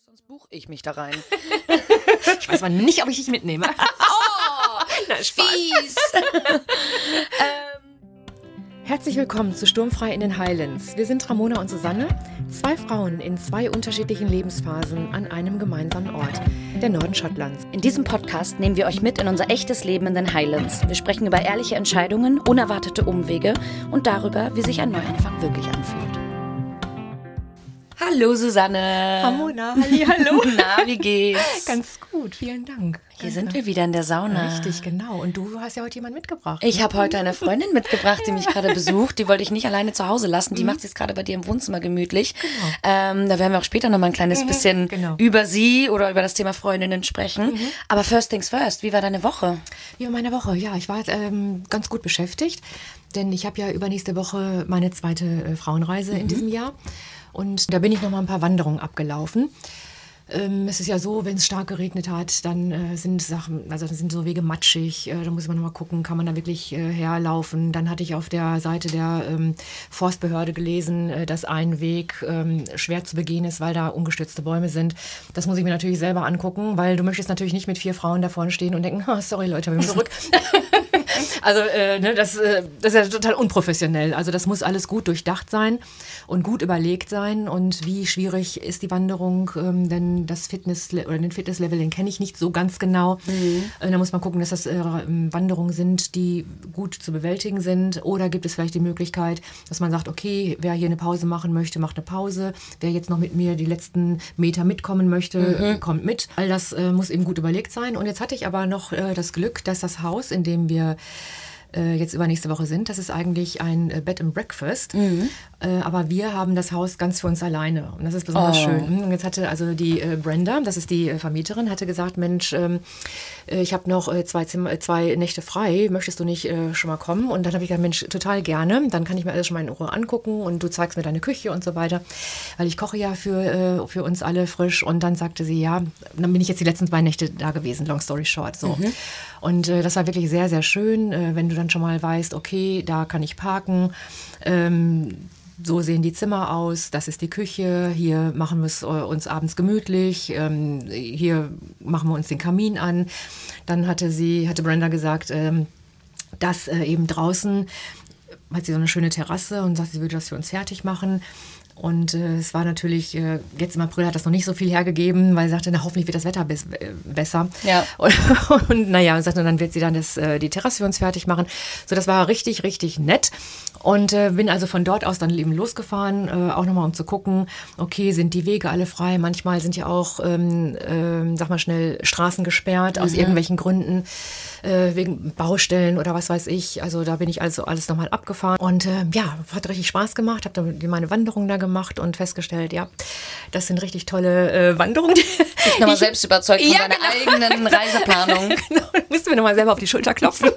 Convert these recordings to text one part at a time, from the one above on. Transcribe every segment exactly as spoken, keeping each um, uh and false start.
Sonst buche ich mich da rein. Ich weiß mal nicht, ob ich dich mitnehme. Oh, Na, Spaß. fies. ähm, Herzlich willkommen zu Sturmfrei in den Highlands. Wir sind Ramona und Susanne, zwei Frauen in zwei unterschiedlichen Lebensphasen an einem gemeinsamen Ort, der Norden Schottlands. in diesem Podcast nehmen wir euch mit in unser echtes Leben in den Highlands. Wir sprechen über ehrliche Entscheidungen, unerwartete Umwege und darüber, wie sich ein Neuanfang wirklich anfühlt. Hallo Susanne. Ramona, halli, hallo. Na, wie geht's? Ganz gut, vielen Dank. Hier sind wir wieder in der Sauna. Richtig, genau. Und du hast ja heute jemanden mitgebracht. Ich habe heute eine Freundin mitgebracht, die mich gerade besucht. Die wollte ich nicht alleine zu Hause lassen. Die macht es jetzt gerade bei dir im Wohnzimmer gemütlich. Genau. Ähm, da werden wir auch später noch mal ein kleines bisschen genau. über sie oder über das Thema Freundinnen sprechen. Aber first things first, wie war deine Woche? Wie war meine Woche? Ja, ich war ähm, ganz gut beschäftigt, denn ich habe ja übernächste Woche meine zweite äh, Frauenreise in diesem Jahr. Und da bin ich noch mal ein paar Wanderungen abgelaufen. Ähm, es ist ja so, wenn es stark geregnet hat, dann äh, sind Sachen, also dann sind so Wege matschig. Äh, da muss man noch mal gucken, kann man da wirklich äh, herlaufen. Dann hatte ich auf der Seite der ähm, Forstbehörde gelesen, äh, dass ein Weg ähm, schwer zu begehen ist, weil da umgestürzte Bäume sind. Das muss ich mir natürlich selber angucken, weil du möchtest natürlich nicht mit vier Frauen da vorne stehen und denken, oh, sorry Leute, wir müssen zurück. Also äh, ne, das, äh, das ist ja total unprofessionell. Also das muss alles gut durchdacht sein und gut überlegt sein. Und wie schwierig ist die Wanderung, ähm, denn das Fitness oder den Fitnesslevel, den kenne ich nicht so ganz genau. Mhm. Äh, da muss man gucken, dass das äh, Wanderungen sind, die gut zu bewältigen sind. Oder gibt es vielleicht die Möglichkeit, dass man sagt, okay, wer hier eine Pause machen möchte, macht eine Pause. Wer jetzt noch mit mir die letzten Meter mitkommen möchte, mhm. kommt mit. All das äh, muss eben gut überlegt sein. Und jetzt hatte ich aber noch äh, das Glück, dass das Haus, in dem wir äh, jetzt übernächste Woche sind, das ist eigentlich ein äh, Bed and Breakfast. Mhm. Äh, aber wir haben das Haus ganz für uns alleine. Und das ist besonders oh. schön. Und jetzt hatte also die äh, Brenda, das ist die äh, Vermieterin, hatte gesagt, Mensch, ähm, äh, ich habe noch äh, zwei, Zimmer, zwei Nächte frei, möchtest du nicht äh, schon mal kommen? Und dann habe ich gesagt, Mensch, total gerne. Dann kann ich mir alles schon mal in Ruhe angucken und du zeigst mir deine Küche und so weiter. Weil ich koche ja für, äh, für uns alle frisch. Und dann sagte sie, ja, dann bin ich jetzt die letzten zwei Nächte da gewesen, long story short. So. Mhm. Und äh, das war wirklich sehr, sehr schön, äh, wenn du dann schon mal weißt, okay, da kann ich parken, ähm, so sehen die Zimmer aus, das ist die Küche, hier machen wir es uns abends gemütlich, ähm, hier machen wir uns den Kamin an. Dann hatte sie, hatte Brenda gesagt, ähm, dass äh, eben draußen hat sie so eine schöne Terrasse und sagt, sie würde das für uns fertig machen. Und äh, es war natürlich, äh, jetzt im April hat das noch nicht so viel hergegeben, weil sie sagte, na, hoffentlich wird das Wetter bis, äh, besser. Ja. Und, und naja, und sagte, dann wird sie dann das, äh, die Terrasse für uns fertig machen. So, das war richtig, richtig nett. Und äh, bin also von dort aus dann eben losgefahren, äh, auch nochmal um zu gucken, okay, sind die Wege alle frei? Manchmal sind ja auch, ähm, äh, sag mal schnell, Straßen gesperrt aus mhm. irgendwelchen Gründen, äh, wegen Baustellen oder was weiß ich. Also da bin ich also alles nochmal abgefahren. Und äh, ja, hat richtig Spaß gemacht, habe dann meine Wanderung da gemacht und festgestellt, ja, das sind richtig tolle äh, Wanderungen. Ich bin nochmal selbst überzeugt von ja, deiner genau. eigenen Reiseplanung. Genau, musst du mir nochmal selber auf die Schulter klopfen.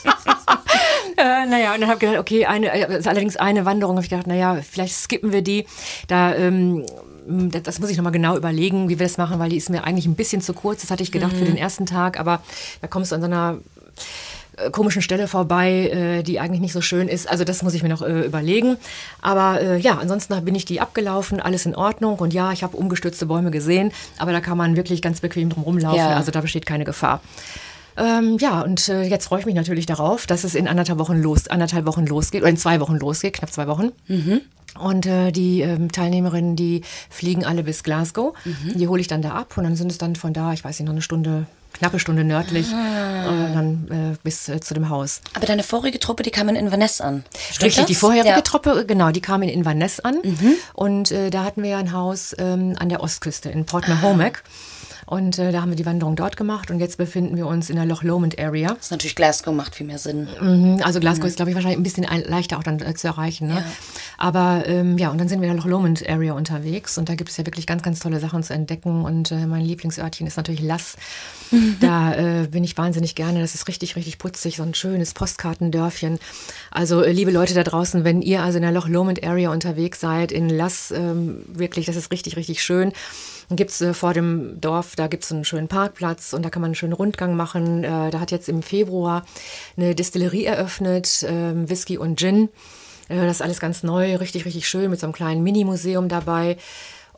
Äh, naja, und dann habe ich gedacht, okay, eine, also allerdings eine Wanderung, habe ich gedacht, naja, vielleicht skippen wir die. Da, ähm, das, das muss ich nochmal genau überlegen, wie wir das machen, weil die ist mir eigentlich ein bisschen zu kurz. Das hatte ich gedacht mhm. für den ersten Tag, aber da kommst du an so einer äh, komischen Stelle vorbei, äh, die eigentlich nicht so schön ist. Also das muss ich mir noch äh, überlegen. Aber äh, ja, ansonsten bin ich die abgelaufen, alles in Ordnung. Und ja, ich habe umgestürzte Bäume gesehen, aber da kann man wirklich ganz bequem drum rumlaufen. Ja. Also da besteht keine Gefahr. Ähm, ja, und äh, jetzt freue ich mich natürlich darauf, dass es in anderthalb Wochen los, anderthalb Wochen losgeht, oder in zwei Wochen losgeht, knapp zwei Wochen. Mhm. Und äh, die ähm, Teilnehmerinnen, die fliegen alle bis Glasgow. Mhm. Die hole ich dann da ab und dann sind es dann von da, ich weiß nicht, noch eine Stunde, knappe Stunde nördlich, ah. äh, dann äh, bis äh, zu dem Haus. Aber deine vorige Truppe, die kam in Inverness an. Stimmt Richtig, das? die vorherige ja. Truppe, genau, die kam in Inverness an. Mhm. Und äh, da hatten wir ja ein Haus ähm, an der Ostküste in Portmahomack. Und äh, da haben wir die Wanderung dort gemacht und jetzt befinden wir uns in der Loch Lomond Area. Das ist natürlich, Glasgow macht viel mehr Sinn. Mhm, also Glasgow mhm. ist, glaube ich, wahrscheinlich ein bisschen ein, leichter auch dann äh, zu erreichen. Ne? Ja. Aber ähm, ja, und dann sind wir in der Loch Lomond Area unterwegs und da gibt es ja wirklich ganz, ganz tolle Sachen zu entdecken und äh, mein Lieblingsörtchen ist natürlich Lass. Mhm. Da äh, bin ich wahnsinnig gerne. Das ist richtig, richtig putzig, so ein schönes Postkartendörfchen. Also äh, liebe Leute da draußen, wenn ihr also in der Loch Lomond Area unterwegs seid, in Lass, ähm, wirklich, das ist richtig, richtig schön. Dann gibt es äh, vor dem Dorf, da gibt es einen schönen Parkplatz und da kann man einen schönen Rundgang machen. Äh, da hat jetzt im Februar eine Distillerie eröffnet, äh, Whisky und Gin. Äh, das ist alles ganz neu, richtig, richtig schön mit so einem kleinen Mini-Museum dabei.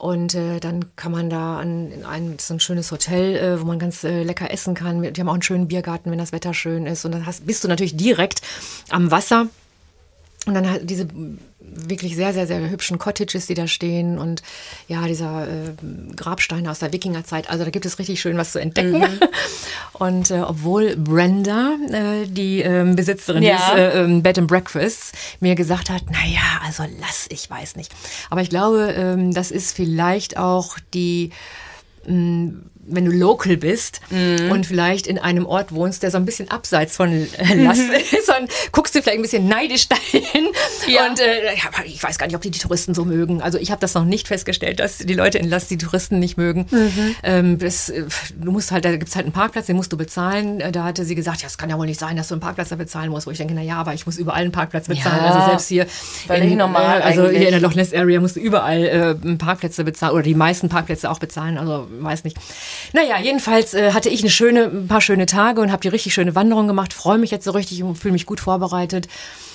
Und äh, dann kann man da an, in ein, so ein schönes Hotel, äh, wo man ganz äh, lecker essen kann. Die haben auch einen schönen Biergarten, wenn das Wetter schön ist. Und dann hast, bist du natürlich direkt am Wasser. Und dann halt diese wirklich sehr, sehr, sehr hübschen Cottages, die da stehen und ja, dieser äh, Grabsteine aus der Wikingerzeit. Also da gibt es richtig schön was zu entdecken. Mhm. Und äh, obwohl Brenda, äh, die äh, Besitzerin ja. des äh, Bed and Breakfasts, mir gesagt hat, naja, also lass, ich weiß nicht. Aber ich glaube, ähm, das ist vielleicht auch die... Mh, wenn du local bist mhm. und vielleicht in einem Ort wohnst, der so ein bisschen abseits von äh, Lass mhm. ist, dann guckst du vielleicht ein bisschen neidisch dahin. Ja. Und äh, ich weiß gar nicht, ob die die Touristen so mögen. Also ich habe das noch nicht festgestellt, dass die Leute in Lass die Touristen nicht mögen. Mhm. Ähm, das, du musst halt, da gibt es halt einen Parkplatz, den musst du bezahlen. Da hatte sie gesagt, ja, es kann ja wohl nicht sein, dass du einen Parkplatz da bezahlen musst. Wo ich denke, na ja, aber ich muss überall einen Parkplatz bezahlen. Ja. Also selbst hier, in, normal äh, also eigentlich. Hier in der Loch Ness Area musst du überall äh, Parkplätze bezahlen oder die meisten Parkplätze auch bezahlen. Also weiß nicht. Naja, jedenfalls äh, hatte ich eine schöne, ein paar schöne Tage und habe die richtig schöne Wanderung gemacht. Freue mich jetzt so richtig und fühle mich gut vorbereitet.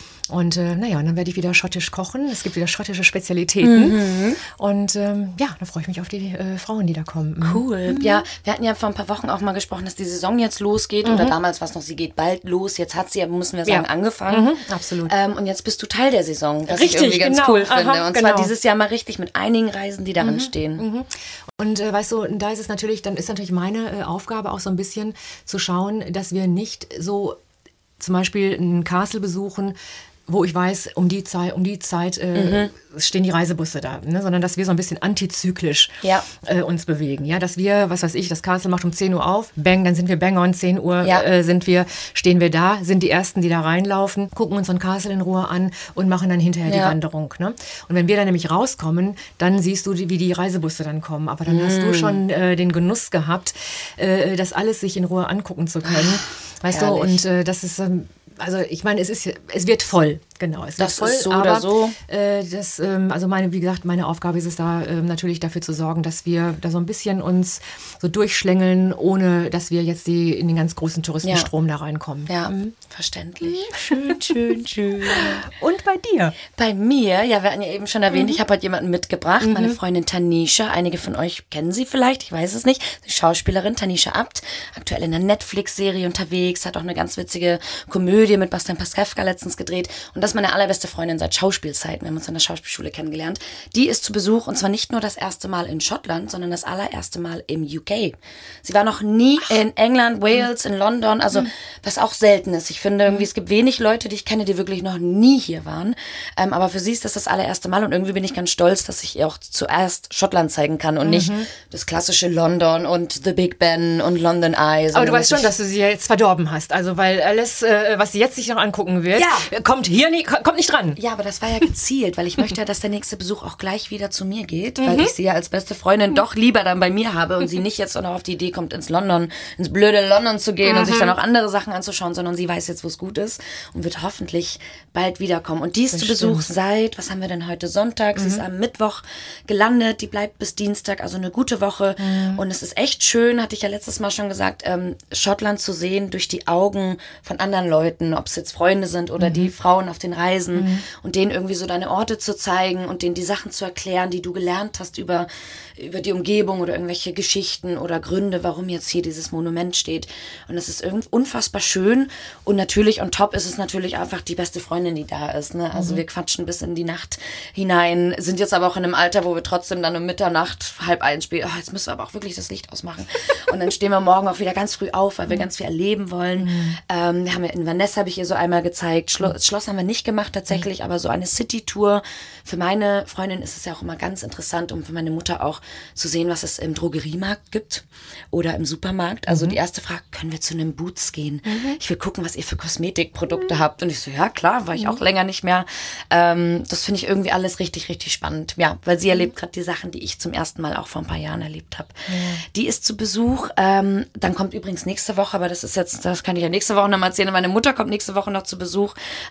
Und äh, naja, und dann werde ich wieder schottisch kochen. Es gibt wieder schottische Spezialitäten. Mhm. Und ähm, ja, da freue ich mich auf die äh, Frauen, die da kommen. Cool. Mhm. Ja, wir hatten ja vor ein paar Wochen auch mal gesprochen, dass die Saison jetzt losgeht. Mhm. Oder damals war es noch, sie geht bald los. Jetzt hat sie, müssen wir sagen, ja. angefangen. Mhm, absolut. Ähm, und jetzt bist du Teil der Saison, was richtig, ich irgendwie ganz genau. cool finde. Aha, und genau. zwar dieses Jahr mal richtig mit einigen Reisen, die da mhm. anstehen. Mhm. Und äh, weißt du, da ist es natürlich, dann ist natürlich meine äh, Aufgabe auch so ein bisschen zu schauen, dass wir nicht so zum Beispiel ein Castle besuchen, wo ich weiß, um die Zeit, um die Zeit äh, mhm. stehen die Reisebusse da, ne? Sondern dass wir so ein bisschen antizyklisch ja. äh, uns bewegen. Ja, dass wir, was weiß ich, das Castle macht um zehn Uhr auf, bang, dann sind wir bang on, zehn Uhr ja. äh, sind wir, stehen wir da, sind die Ersten, die da reinlaufen, gucken uns so ein Castle in Ruhe an und machen dann hinterher ja. die Wanderung. Ne? Und wenn wir dann nämlich rauskommen, dann siehst du, wie die Reisebusse dann kommen. Aber dann mhm. hast du schon äh, den Genuss gehabt, äh, das alles sich in Ruhe angucken zu können. Ach, weißt herrlich. Du, und äh, das ist... Ähm, Also ich meine, es ist, es wird voll, genau. Es wird das voll, ist so aber, oder so. Äh, das, ähm, also meine, wie gesagt, meine Aufgabe ist es da ähm, natürlich dafür zu sorgen, dass wir da so ein bisschen uns so durchschlängeln, ohne dass wir jetzt die in den ganz großen Touristenstrom ja. da reinkommen. Ja, mhm. verständlich. Schön, schön, schön. Und bei dir? Bei mir, ja, wir hatten ja eben schon erwähnt, mhm. ich habe heute jemanden mitgebracht, mhm. meine Freundin Tanisha. Einige von euch kennen sie vielleicht, ich weiß es nicht. Die Schauspielerin Tanisha Abt, aktuell in einer Netflix-Serie unterwegs, hat auch eine ganz witzige Komödie mit Bastian Pastewka letztens gedreht. Und das ist meine allerbeste Freundin seit Schauspielzeiten. Wir haben uns in der Schauspielschule kennengelernt. Die ist zu Besuch und zwar nicht nur das erste Mal in Schottland, sondern das allererste Mal im U K. Sie war noch nie Ach. in England, Wales, in London, also mhm. was auch selten ist. Ich finde irgendwie, es gibt wenig Leute, die ich kenne, die wirklich noch nie hier waren. Ähm, aber für sie ist das das allererste Mal und irgendwie bin ich ganz stolz, dass ich ihr auch zuerst Schottland zeigen kann und mhm. nicht das klassische London und The Big Ben und London Eye. Aber du weißt schon, dass du sie jetzt verdorben hast. Also weil alles, äh, was sie jetzt sich noch angucken wird, ja. kommt hier nie, kommt nicht dran. Ja, aber das war ja gezielt, weil ich möchte ja, dass der nächste Besuch auch gleich wieder zu mir geht, mhm. weil ich sie ja als beste Freundin doch lieber dann bei mir habe und sie nicht jetzt auch noch auf die Idee kommt, ins London, ins blöde London zu gehen mhm. und sich dann auch andere Sachen anzuschauen, sondern sie weiß jetzt, wo es gut ist und wird hoffentlich bald wiederkommen. Und die ist das zu Besuch stimmt. seit, was haben wir denn heute, Sonntag, mhm. sie ist am Mittwoch gelandet, die bleibt bis Dienstag, also eine gute Woche mhm. und es ist echt schön, hatte ich ja letztes Mal schon gesagt, ähm, Schottland zu sehen durch die Augen von anderen Leuten, ob es jetzt Freunde sind oder mhm. die Frauen auf den Reisen mhm. und denen irgendwie so deine Orte zu zeigen und denen die Sachen zu erklären, die du gelernt hast über, über die Umgebung oder irgendwelche Geschichten oder Gründe, warum jetzt hier dieses Monument steht. Und es ist irgendwie unfassbar schön und natürlich on top ist es natürlich einfach die beste Freundin, die da ist. Ne? Also mhm. wir quatschen bis in die Nacht hinein, sind jetzt aber auch in einem Alter, wo wir trotzdem dann um Mitternacht, halb eins spielen, oh, jetzt müssen wir aber auch wirklich das Licht ausmachen. Und dann stehen wir morgen auch wieder ganz früh auf, weil wir mhm. ganz viel erleben wollen. Mhm. Ähm, wir haben ja in Vanessa, habe ich ihr so einmal gezeigt, Schlo- das Schloss haben wir nicht gemacht tatsächlich, mhm. aber so eine City-Tour. Für meine Freundin ist es ja auch immer ganz interessant, um für meine Mutter auch zu sehen, was es im Drogeriemarkt gibt oder im Supermarkt. Also mhm. die erste Frage, können wir zu einem Boots gehen? Mhm. Ich will gucken, was ihr für Kosmetikprodukte mhm. habt. Und ich so, ja klar, war ich mhm. auch länger nicht mehr. Ähm, das finde ich irgendwie alles richtig, richtig spannend. Ja, weil sie erlebt gerade die Sachen, die ich zum ersten Mal auch vor ein paar Jahren erlebt habe. Mhm. Die ist zu Besuch. Ähm, dann kommt übrigens nächste Woche, aber das ist jetzt, das kann ich ja nächste Woche noch mal erzählen. Meine Mutter kommt nächste Woche noch zu Besuch. Aber jetzt aktuell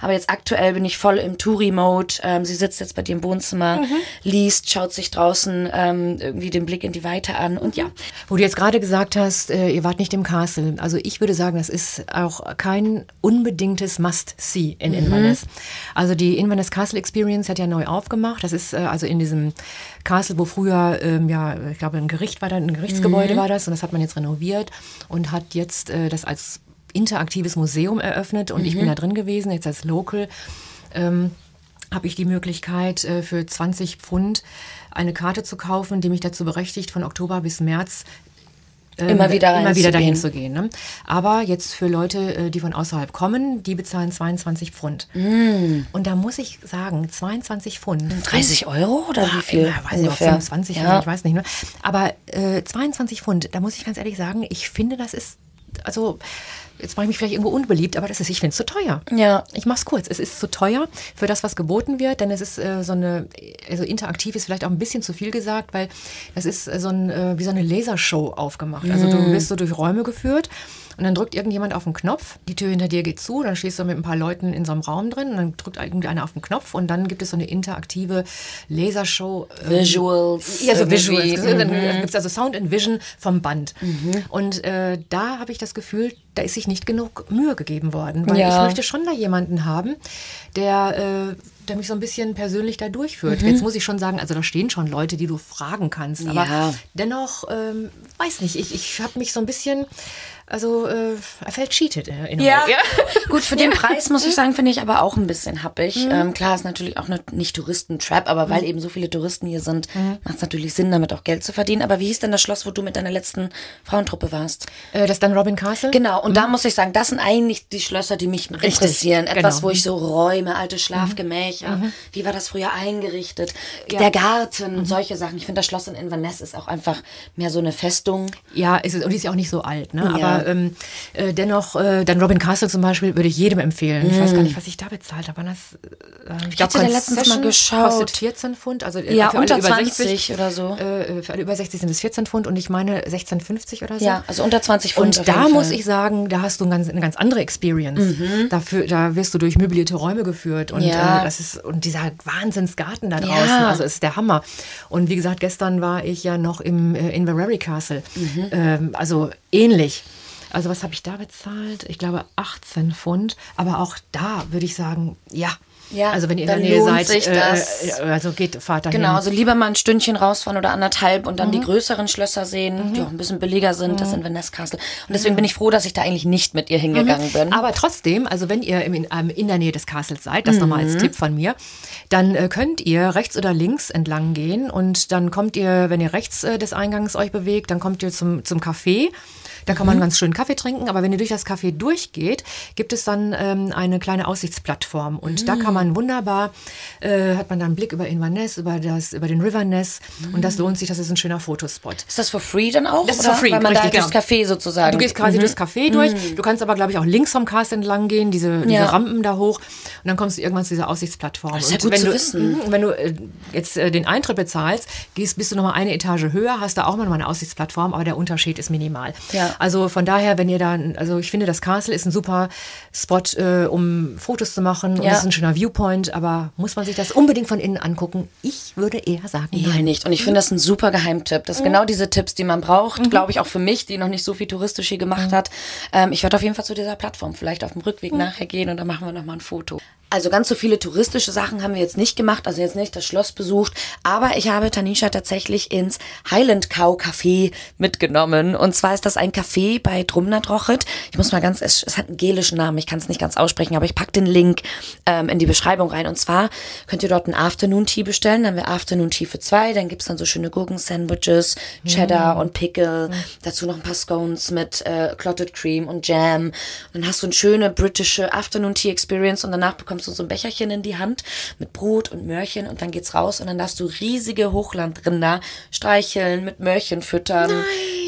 aktuell bin ich voll im Touri-Mode. Ähm, sie sitzt jetzt bei dir im Wohnzimmer, mhm. liest, schaut sich draußen ähm, irgendwie den Blick in die Weite an und ja. Wo du jetzt gerade gesagt hast, äh, ihr wart nicht im Castle. Also ich würde sagen, das ist auch kein unbedingtes Must-See in mhm. Inverness. Also die Inverness Castle Experience hat ja neu aufgemacht. Das ist äh, also in diesem Castle, wo früher, ähm, ja, ich glaube, ein Gericht war da, ein Gerichtsgebäude mhm. war das und das hat man jetzt renoviert und hat jetzt äh, das als interaktives Museum eröffnet und mhm. ich bin da drin gewesen, jetzt als Local. Ähm, habe ich die Möglichkeit, äh, für zwanzig Pfund eine Karte zu kaufen, die mich dazu berechtigt, von Oktober bis März ähm, immer wieder, immer wieder dahin zu gehen. Ne? Aber jetzt für Leute, äh, die von außerhalb kommen, die bezahlen zweiundzwanzig Pfund. Mm. Und da muss ich sagen, zweiundzwanzig Pfund. dreißig Euro oder wie viel? Ja, weiß ich, fünfundzwanzig, ja. Ich weiß nicht. Ne? Aber äh, zweiundzwanzig Pfund, da muss ich ganz ehrlich sagen, ich finde, das ist, also... Jetzt mache ich mich vielleicht irgendwo unbeliebt, aber das ist, ich finde es zu teuer. Ja. Ich mache es kurz. Es ist zu teuer für das, was geboten wird, denn es ist äh, so eine, also interaktiv ist vielleicht auch ein bisschen zu viel gesagt, weil das ist äh, so ein, äh, wie so eine Lasershow aufgemacht. Also du wirst so durch Räume geführt und dann drückt irgendjemand auf den Knopf, die Tür hinter dir geht zu, dann stehst du mit ein paar Leuten in so einem Raum drin und dann drückt irgendeiner auf den Knopf und dann gibt es so eine interaktive Lasershow. Ähm, Visuals. Ja, so Visuals. Mhm. Dann gibt es also Sound and Vision vom Band. Mhm. Und äh, da habe ich das Gefühl, da ist sich nicht genug Mühe gegeben worden, weil ja. ich möchte schon da jemanden haben, der, äh, der mich so ein bisschen persönlich da durchführt. Mhm. Jetzt muss ich schon sagen, also da stehen schon Leute, die du fragen kannst, aber ja. dennoch, ähm, weiß nicht, ich, ich habe mich so ein bisschen... Also, äh, er fällt cheated äh, in ja. ja, gut, für den Preis, muss ich sagen, finde ich aber auch ein bisschen happig. Mhm. Ähm, klar, ist natürlich auch eine, nicht Touristentrap, aber mhm. weil eben so viele Touristen hier sind, mhm. macht es natürlich Sinn, damit auch Geld zu verdienen. Aber wie hieß denn das Schloss, wo du mit deiner letzten Frauentruppe warst? Äh, das Dunrobin Castle? Genau, und mhm. da muss ich sagen, das sind eigentlich die Schlösser, die mich Richtig. interessieren. Etwas, genau. wo ich so Räume, alte Schlafgemächer, mhm. wie war das früher eingerichtet, ja. der Garten, mhm. solche Sachen. Ich finde, das Schloss in Inverness ist auch einfach mehr so eine Festung. Ja, ist es, und die ist ja auch nicht so alt, ne? Ja. Aber Ähm, äh, dennoch, äh, dann Robin Castle zum Beispiel würde ich jedem empfehlen. Mm. Ich weiß gar nicht, was ich da bezahlt habe. Das, äh, ich ich hatte da letztens mal geschaut. Kostet vierzehn Pfund. Also ja, für unter alle über zwanzig sechzig oder so. Äh, für alle über sechzig sind es vierzehn Pfund und ich meine sechzehn fünfzig oder so. Ja, also unter zwanzig Pfund. Und da muss ich sagen, da hast du eine ganz, eine ganz andere Experience. Mhm. Dafür, da wirst du durch möblierte Räume geführt und ja. äh, das ist und dieser Wahnsinnsgarten da draußen. Ja. Also ist der Hammer. Und wie gesagt, gestern war ich ja noch im äh, Inverary Castle. Mhm. Ähm, also ähnlich. Also was habe ich da bezahlt? Ich glaube achtzehn Pfund. Aber auch da würde ich sagen, ja. Ja, also wenn ihr in der Nähe seid, sich das. Äh, also geht, fahrt dahin. Genau, also lieber mal ein Stündchen rausfahren oder anderthalb und dann mhm. die größeren Schlösser sehen, mhm. die auch ein bisschen billiger sind, mhm. das Inverness Castle. Und deswegen mhm. bin ich froh, dass ich da eigentlich nicht mit ihr hingegangen mhm. bin. Aber trotzdem, also wenn ihr in, in, in der Nähe des Castles seid, das mhm. nochmal als Tipp von mir, dann äh, könnt ihr rechts oder links entlang gehen und dann kommt ihr, wenn ihr rechts äh, des Eingangs euch bewegt, dann kommt ihr zum, zum Café. Da kann man mhm. ganz schön Kaffee trinken, aber wenn ihr durch das Café durchgeht, gibt es dann ähm, eine kleine Aussichtsplattform und mhm. da kann man wunderbar, äh, hat man dann einen Blick über Inverness, über, das, über den River Ness mhm. und das lohnt sich, das ist ein schöner Fotospot. Ist das for free dann auch? Das ist for free, weil man richtig, da durchs Café sozusagen. Du gehst quasi mhm. durchs Café durch, mhm. du kannst aber glaube ich auch links vom Cast entlang gehen, diese, diese ja. Rampen da hoch und dann kommst du irgendwann zu dieser Aussichtsplattform. Das ist ja und gut wenn zu du, wissen. Und wenn du äh, jetzt äh, den Eintritt bezahlst, gehst, bist du nochmal eine Etage höher, hast da auch mal eine Aussichtsplattform, aber der Unterschied ist minimal. Ja. Also von daher, wenn ihr da, also ich finde, das Castle ist ein super Spot, äh, um Fotos zu machen. Und ja. das ist ein schöner Viewpoint, aber muss man sich das unbedingt von innen angucken? Ich würde eher sagen, nein. Nein, nicht. Und ich finde das ein super Geheimtipp. Das sind mhm. genau diese Tipps, die man braucht, mhm. glaube ich, auch für mich, die noch nicht so viel touristisch hier gemacht mhm. hat. Ähm, ich werde auf jeden Fall zu dieser Plattform vielleicht auf dem Rückweg mhm. nachher gehen und dann machen wir nochmal ein Foto. Also ganz so viele touristische Sachen haben wir jetzt nicht gemacht, also jetzt nicht das Schloss besucht, aber ich habe Tanisha tatsächlich ins Highland Cow Café mitgenommen und zwar ist das ein Café bei Drumnadrochit. Ich muss mal ganz, es, es hat einen gälischen Namen, ich kann es nicht ganz aussprechen, aber ich packe den Link ähm, in die Beschreibung rein und zwar könnt ihr dort einen Afternoon Tea bestellen, dann haben wir Afternoon Tea für zwei, dann gibt's dann so schöne Gurken-Sandwiches, Cheddar mm. und Pickle, mm. dazu noch ein paar Scones mit äh, Clotted Cream und Jam und dann hast du eine schöne britische Afternoon Tea Experience und danach bekommst du so ein Becherchen in die Hand mit Brot und Möhrchen und dann geht's raus und dann darfst du riesige Hochlandrinder streicheln, mit Möhrchen füttern. Nein.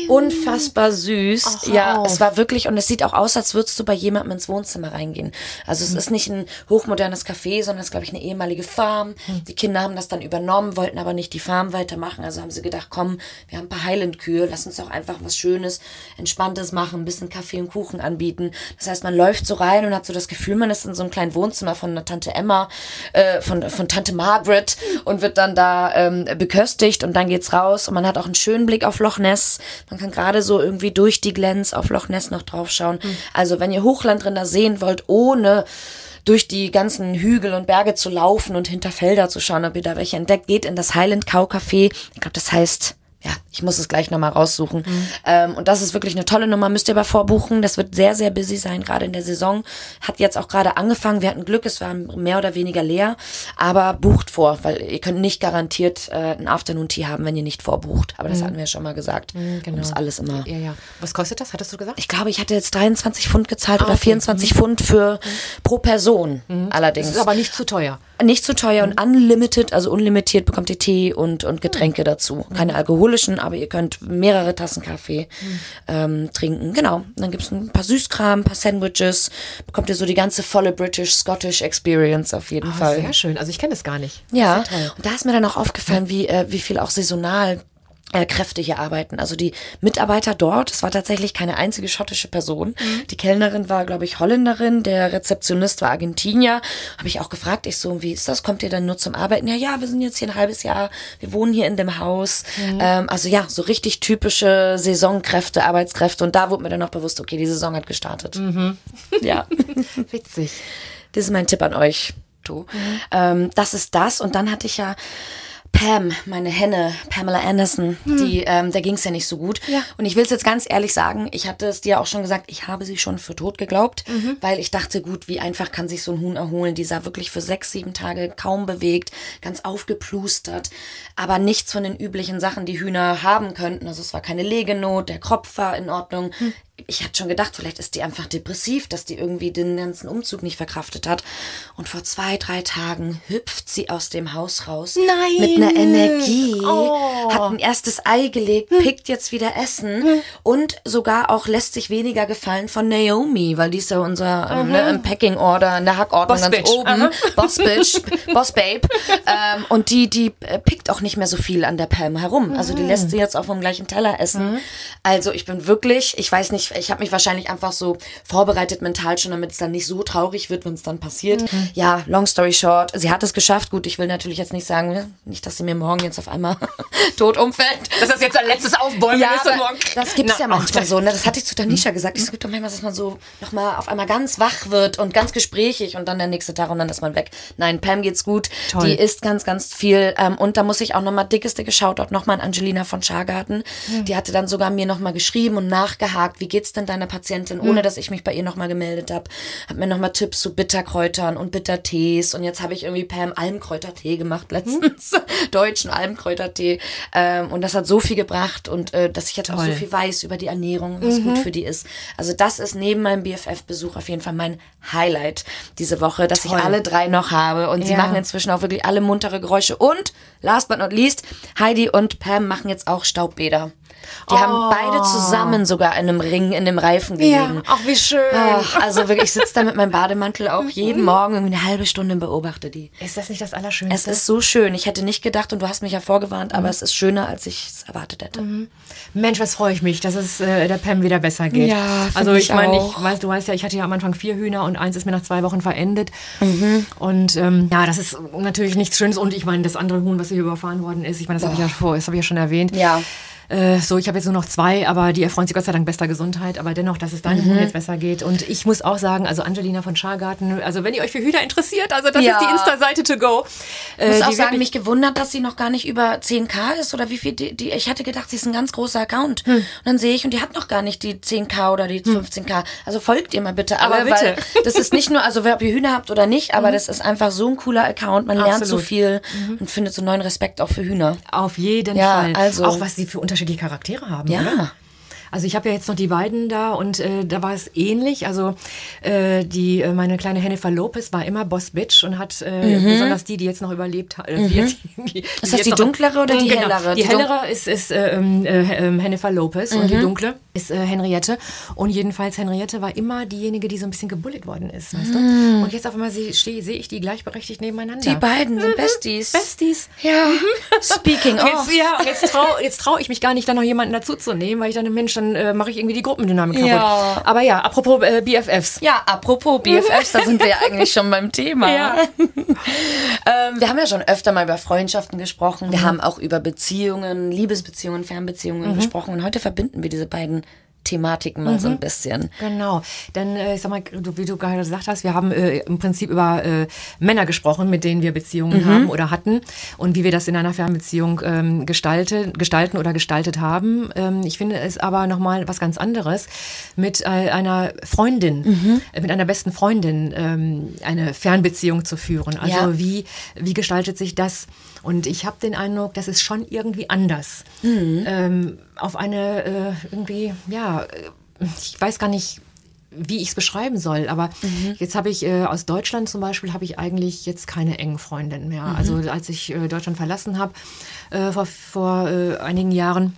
unfassbar süß. Ach, ja, auf. es war wirklich, und es sieht auch aus, als würdest du bei jemandem ins Wohnzimmer reingehen. Also es ist nicht ein hochmodernes Café, sondern es ist, glaube ich, eine ehemalige Farm. Die Kinder haben das dann übernommen, wollten aber nicht die Farm weitermachen. Also haben sie gedacht, komm, wir haben ein paar Highland-Kühe, lass uns doch einfach was Schönes, Entspanntes machen, ein bisschen Kaffee und Kuchen anbieten. Das heißt, man läuft so rein und hat so das Gefühl, man ist in so einem kleinen Wohnzimmer von einer Tante Emma, äh, von, von Tante Margaret und wird dann da ähm, beköstigt und dann geht's raus und man hat auch einen schönen Blick auf Loch Ness. Man kann gerade so irgendwie durch die Glens auf Loch Ness noch drauf schauen. Mhm. Also wenn ihr Hochlandrinder sehen wollt, ohne durch die ganzen Hügel und Berge zu laufen und hinter Felder zu schauen, ob ihr da welche entdeckt, geht in das Highland Cow Café. Ich glaube, das heißt... Ja, ich muss es gleich nochmal raussuchen. Mhm. Ähm, und das ist wirklich eine tolle Nummer, müsst ihr aber vorbuchen. Das wird sehr, sehr busy sein, gerade in der Saison. Hat jetzt auch gerade angefangen. Wir hatten Glück, es war mehr oder weniger leer. Aber bucht vor, weil ihr könnt nicht garantiert äh, ein Afternoon-Tea haben, wenn ihr nicht vorbucht. Aber das mhm. hatten wir ja schon mal gesagt. Mhm, genau. Das ist alles immer... Ja, ja. Was kostet das, hattest du gesagt? Ich glaube, ich hatte jetzt dreiundzwanzig Pfund gezahlt ah, oder okay. vierundzwanzig mhm. Pfund für mhm. pro Person mhm. allerdings. Das ist aber nicht zu teuer. Nicht zu teuer mhm. und unlimited, also unlimitiert bekommt ihr Tee und, und Getränke mhm. dazu. Keine alkoholischen, aber ihr könnt mehrere Tassen Kaffee mhm. ähm, trinken. Genau, dann gibt's ein paar Süßkram, ein paar Sandwiches, bekommt ihr so die ganze volle British, Scottish Experience auf jeden oh, Fall. Sehr schön, also ich kenne das gar nicht. Ja, und da ist mir dann auch aufgefallen, wie, äh, wie viel auch saisonal Äh, Kräfte hier arbeiten. Also die Mitarbeiter dort, es war tatsächlich keine einzige schottische Person. Mhm. Die Kellnerin war, glaube ich, Holländerin, der Rezeptionist war Argentinier. Habe ich auch gefragt, ich so, wie ist das? Kommt ihr dann nur zum Arbeiten? Ja, ja, wir sind jetzt hier ein halbes Jahr, wir wohnen hier in dem Haus. Mhm. Ähm, also ja, so richtig typische Saisonkräfte, Arbeitskräfte. Und da wurde mir dann auch bewusst, okay, die Saison hat gestartet. Mhm. Ja. Witzig. Das ist mein Tipp an euch. Du. Mhm. Ähm, das ist das. Und dann hatte ich ja Pam, meine Henne, Pamela Anderson, hm. die, ähm, der ging's ja nicht so gut. Ja. Und ich will es jetzt ganz ehrlich sagen, ich hatte es dir auch schon gesagt, ich habe sie schon für tot geglaubt, mhm. weil ich dachte, gut, wie einfach kann sich so ein Huhn erholen. Die sah wirklich für sechs, sieben Tage kaum bewegt, ganz aufgeplustert, aber nichts von den üblichen Sachen, die Hühner haben könnten. Also es war keine Legenot, der Kropf war in Ordnung. Hm. Ich hatte schon gedacht, vielleicht ist die einfach depressiv, dass die irgendwie den ganzen Umzug nicht verkraftet hat. Und vor zwei, drei Tagen hüpft sie aus dem Haus raus. Nein. Mit einer Energie. Oh. Hat ein erstes Ei gelegt, hm. pickt jetzt wieder Essen. Hm. Und sogar auch lässt sich weniger gefallen von Naomi, weil die ist ja unser ähm, ne, im Packing Order, in der Hackordnung ganz Bitch. oben. Boss Bitch, Boss Babe. ähm, und die, die äh, pickt auch nicht mehr so viel an der Pam herum. Also die lässt sie jetzt auch vom gleichen Teller essen. Mhm. Also ich bin wirklich, ich weiß nicht, ich habe mich wahrscheinlich einfach so vorbereitet mental schon, damit es dann nicht so traurig wird, wenn es dann passiert. Mhm. Ja, long story short, sie hat es geschafft. Gut, ich will natürlich jetzt nicht sagen, nicht, dass sie mir morgen jetzt auf einmal tot umfällt. Dass das jetzt ein letztes Aufbäumen ja, ist und morgen... Das gibt es ja manchmal so. Ne? Das hatte ich zu Tanisha gesagt. Es gibt doch manchmal, dass man so nochmal auf einmal ganz wach wird und ganz gesprächig und dann der nächste Tag und dann ist man weg. Nein, Pam geht's gut. Toll. Die isst ganz, ganz viel. Ähm, und da muss ich auch nochmal dickes, dickes Shoutout nochmal an Angelina von Schargarten. Mhm. Die hatte dann sogar mir nochmal geschrieben und nachgehakt, wie geht's denn deiner Patientin, ohne mhm. dass ich mich bei ihr nochmal gemeldet habe. Hat mir nochmal Tipps zu Bitterkräutern und Bittertees. Und jetzt habe ich irgendwie Pam Almkräutertee gemacht letztens. Mhm. Deutschen Almkräutertee. Ähm, und das hat so viel gebracht und äh, dass ich jetzt Toll. auch so viel weiß über die Ernährung, was mhm. gut für die ist. Also das ist neben meinem B F F-Besuch auf jeden Fall mein Highlight diese Woche, dass Toll. ich alle drei noch habe. Und ja. sie machen inzwischen auch wirklich alle muntere Geräusche. Und last but not least, Heidi und Pam machen jetzt auch Staubbäder. Die oh. haben beide zusammen sogar in einem Ring in dem Reifen gelegen. Ja, ach wie schön. Ach, also wirklich, ich sitze da mit meinem Bademantel auch jeden Morgen irgendwie eine halbe Stunde und beobachte die. Ist das nicht das Allerschönste? Es ist so schön. Ich hätte nicht gedacht, und du hast mich ja vorgewarnt, mhm. aber es ist schöner, als ich es erwartet hätte. Mhm. Mensch, was freue ich mich, dass es äh, der Pam wieder besser geht. Ja, also ich, ich meine, ich weiß, du weißt ja, ich hatte ja am Anfang vier Hühner und eins ist mir nach zwei Wochen verendet. Mhm. Und ähm, ja, das ist natürlich nichts Schönes. Und ich meine, das andere Huhn, was hier überfahren worden ist, ich meine, das habe ich ja vor, das habe ich ja schon erwähnt. Ja. So, ich habe jetzt nur noch zwei, aber die erfreuen sich Gott sei Dank bester Gesundheit. Aber dennoch, dass es deinem mhm. Huhn jetzt besser geht. Und ich muss auch sagen, also Angelina von Schargarten, also wenn ihr euch für Hühner interessiert, also das ja. ist die Insta-Seite to go. Ich muss äh, auch sagen, mich gewundert, dass sie noch gar nicht über zehn K ist oder wie viel die, die ich hatte gedacht, sie ist ein ganz großer Account. Hm. Und dann sehe ich, und die hat noch gar nicht die zehn K oder die fünfzehn K. Also folgt ihr mal bitte alle, aber bitte. Weil das ist nicht nur, also ob ihr Hühner habt oder nicht, aber mhm. das ist einfach so ein cooler Account. Man Absolut. lernt so viel mhm. und findet so neuen Respekt auch für Hühner. Auf jeden ja, Fall. Also auch was sie für unterschiedliche Charaktere haben. Ja. Oder? Also ich habe ja jetzt noch die beiden da und äh, da war es ähnlich. Also äh, die äh, meine kleine Jennifer Lopez war immer Boss Bitch und hat äh, mhm. besonders die, die jetzt noch überlebt hat. Äh, mhm. die, die, ist das die dunklere oder die genau, hellere? Die, die hellere ist, ist äh, äh, Jennifer Lopez mhm. und die dunkle ist äh, Henriette. Und jedenfalls Henriette war immer diejenige, die so ein bisschen gebullet worden ist. Weißt du? Mhm. Und jetzt auf einmal sehe seh ich die gleichberechtigt nebeneinander. Die beiden sind Besties. Besties. Ja. Speaking of. Jetzt, ja, jetzt traue jetzt trau ich mich gar nicht, da noch jemanden dazu zu nehmen, weil ich dann, Mensch, dann äh, mache ich irgendwie die Gruppendynamik kaputt. Ja. Aber ja, apropos äh, B F Fs. Ja, apropos B F Fs, da sind wir ja eigentlich schon beim Thema. Ja. ähm, wir haben ja schon öfter mal über Freundschaften gesprochen. Wir mhm. haben auch über Beziehungen, Liebesbeziehungen, Fernbeziehungen mhm. gesprochen. Und heute verbinden wir diese beiden Thematiken mal mhm. so ein bisschen. Genau. Dann, äh, ich sag mal, du, wie du gerade gesagt hast, wir haben äh, im Prinzip über äh, Männer gesprochen, mit denen wir Beziehungen mhm. haben oder hatten und wie wir das in einer Fernbeziehung ähm, gestalten, gestalten oder gestaltet haben. Ähm, ich finde es aber nochmal was ganz anderes, mit äh, einer Freundin, mhm. äh, mit einer besten Freundin ähm, eine Fernbeziehung zu führen. Also ja. wie, wie gestaltet sich das? Und ich habe den Eindruck, das ist schon irgendwie anders. Mhm. Ähm, auf eine äh, irgendwie, ja, ich weiß gar nicht, wie ich es beschreiben soll, aber mhm. jetzt habe ich äh, aus Deutschland zum Beispiel, habe ich eigentlich jetzt keine engen Freundinnen mehr. Mhm. Also als ich äh, Deutschland verlassen habe, äh, vor, vor äh, einigen Jahren,